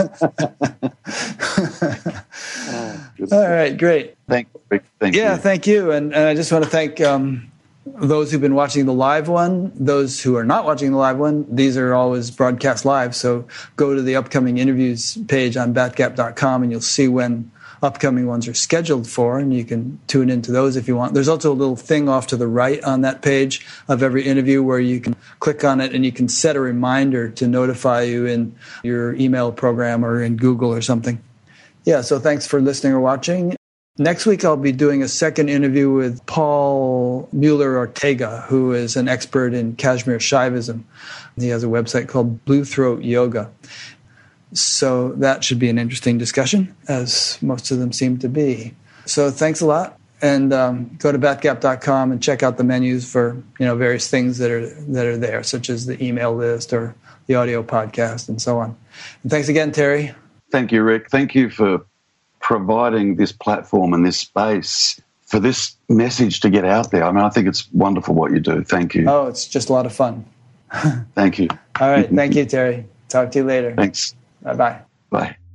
oh, All right, great. Thank, thank yeah, you. thank you. And, and I just want to thank um, those who've been watching the live one, those who are not watching the live one. These are always broadcast live. So go to the upcoming interviews page on batgap dot com and you'll see when upcoming ones are scheduled for, and you can tune into those if you want. There's also a little thing off to the right on that page of every interview where you can click on it and you can set a reminder to notify you in your email program or in Google or something. Yeah, so thanks for listening or watching. Next week, I'll be doing a second interview with Paul Mueller-Ortega, who is an expert in Kashmir Shaivism. He has a website called Blue Throat Yoga. So that should be an interesting discussion, as most of them seem to be. So thanks a lot. And um, go to batgap dot com and check out the menus for, you know, various things that are that are there, such as the email list or the audio podcast and so on. And thanks again, Terry. Thank you, Rick. Thank you for providing this platform and this space for this message to get out there. I mean, I think it's wonderful what you do. Thank you. Oh, it's just a lot of fun. Thank you. All right. Thank you, Terry. Talk to you later. Thanks. Bye-bye. Bye.